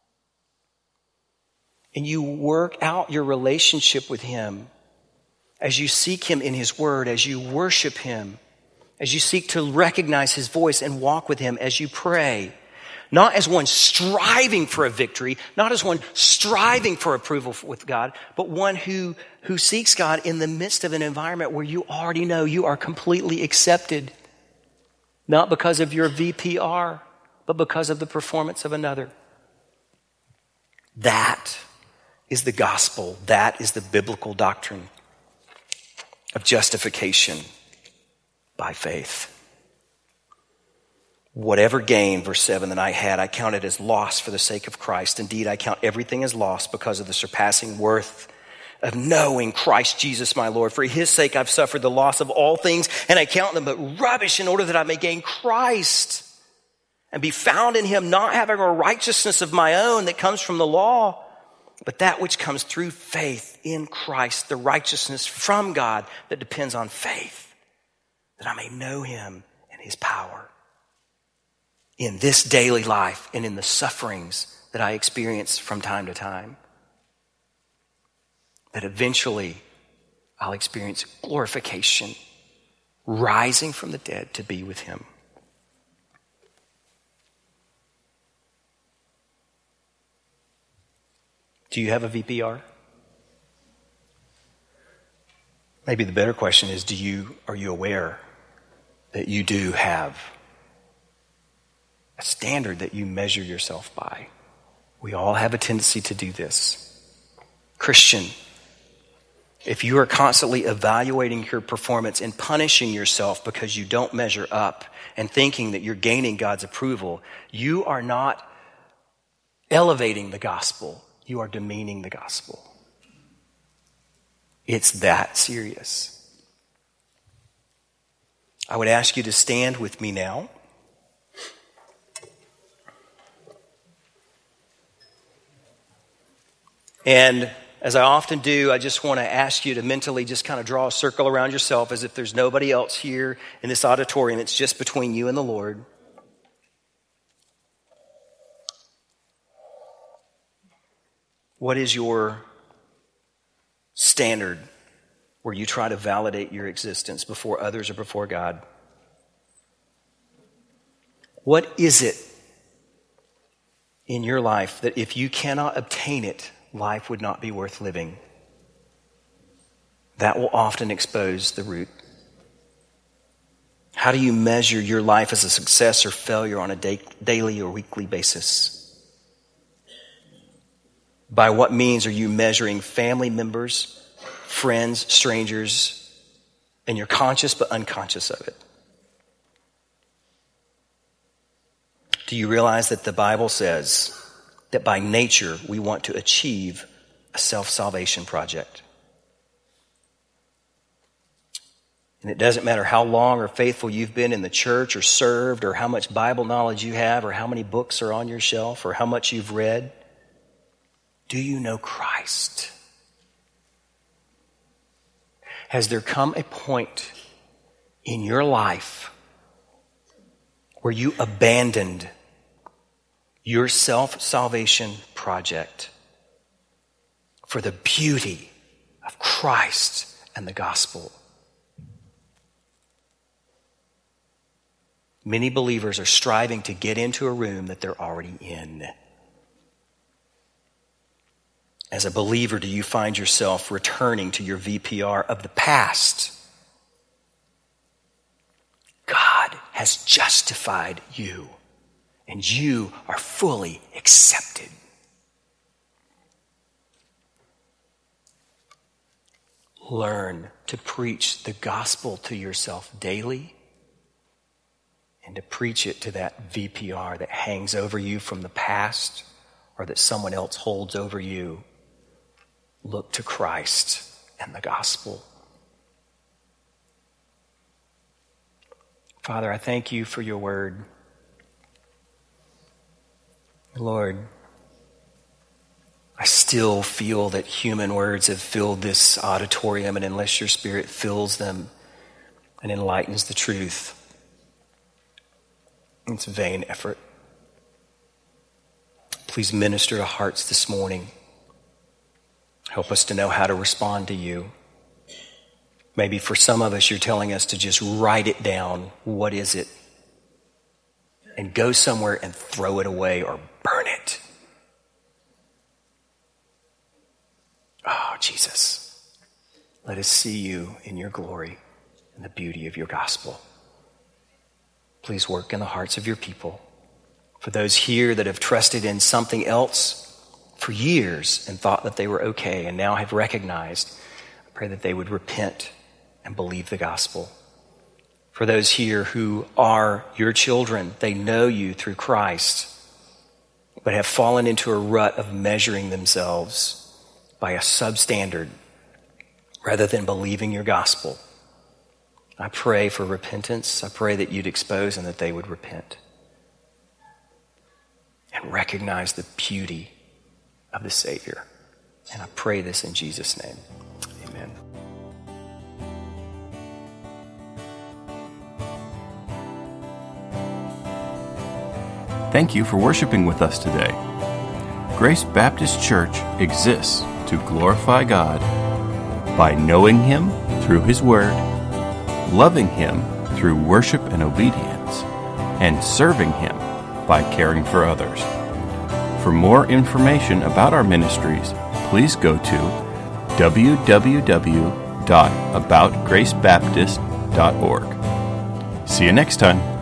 And you work out your relationship with him as you seek him in his word, as you worship him, as you seek to recognize his voice and walk with him, as you pray. Not as one striving for a victory, not as one striving for approval with God, but one who, who seeks God in the midst of an environment where you already know you are completely accepted. Not because of your V P R, but because of the performance of another. That is the gospel. That is the biblical doctrine of justification by faith. Whatever gain, verse seven, that I had, I counted as loss for the sake of Christ. Indeed, I count everything as loss because of the surpassing worth of knowing Christ Jesus my Lord. For his sake I've suffered the loss of all things, and I count them but rubbish in order that I may gain Christ and be found in him, not having a righteousness of my own that comes from the law, but that which comes through faith in Christ, the righteousness from God that depends on faith, that I may know him and his power in this daily life and in the sufferings that I experience from time to time. That eventually I'll experience glorification, rising from the dead to be with him. Do you have a V P R? Maybe the better question is, do you, are you aware that you do have a standard that you measure yourself by? We all have a tendency to do this. Christian, if you are constantly evaluating your performance and punishing yourself because you don't measure up and thinking that you're gaining God's approval, you are not elevating the gospel. You are demeaning the gospel. It's that serious. I would ask you to stand with me now. And as I often do, I just want to ask you to mentally just kind of draw a circle around yourself as if there's nobody else here in this auditorium. It's just between you and the Lord. What is your standard where you try to validate your existence before others or before God? What is it in your life that if you cannot obtain it, life would not be worth living? That will often expose the root. How do you measure your life as a success or failure on a day, daily or weekly basis? By what means are you measuring family members, friends, strangers, and you're conscious but unconscious of it? Do you realize that the Bible says that by nature we want to achieve a self-salvation project. And it doesn't matter how long or faithful you've been in the church or served, or how much Bible knowledge you have, or how many books are on your shelf, or how much you've read. Do you know Christ? Has there come a point in your life where you abandoned your self-salvation project for the beauty of Christ and the gospel? Many believers are striving to get into a room that they're already in. As a believer, do you find yourself returning to your V P R of the past? God has justified you, and you are fully accepted. Learn to preach the gospel to yourself daily, and to preach it to that V P R that hangs over you from the past, or that someone else holds over you. Look to Christ and the gospel. Father, I thank you for your word. Lord, I still feel that human words have filled this auditorium, and unless your Spirit fills them and enlightens the truth, it's a vain effort. Please minister to hearts this morning. Help us to know how to respond to you. Maybe for some of us, you're telling us to just write it down. What is it? And go somewhere and throw it away or burn it. Oh, Jesus, let us see you in your glory and the beauty of your gospel. Please work in the hearts of your people. For those here that have trusted in something else for years and thought that they were okay and now have recognized, I pray that they would repent and believe the gospel. For those here who are your children, they know you through Christ, but have fallen into a rut of measuring themselves by a substandard rather than believing your gospel. I pray for repentance. I pray that you'd expose and that they would repent and recognize the beauty of the Savior. And I pray this in Jesus' name. Amen.
Thank you for worshiping with us today. Grace Baptist Church exists to glorify God by knowing Him through His Word, loving Him through worship and obedience, and serving Him by caring for others. For more information about our ministries, please go to w w w dot about grace baptist dot org. See you next time.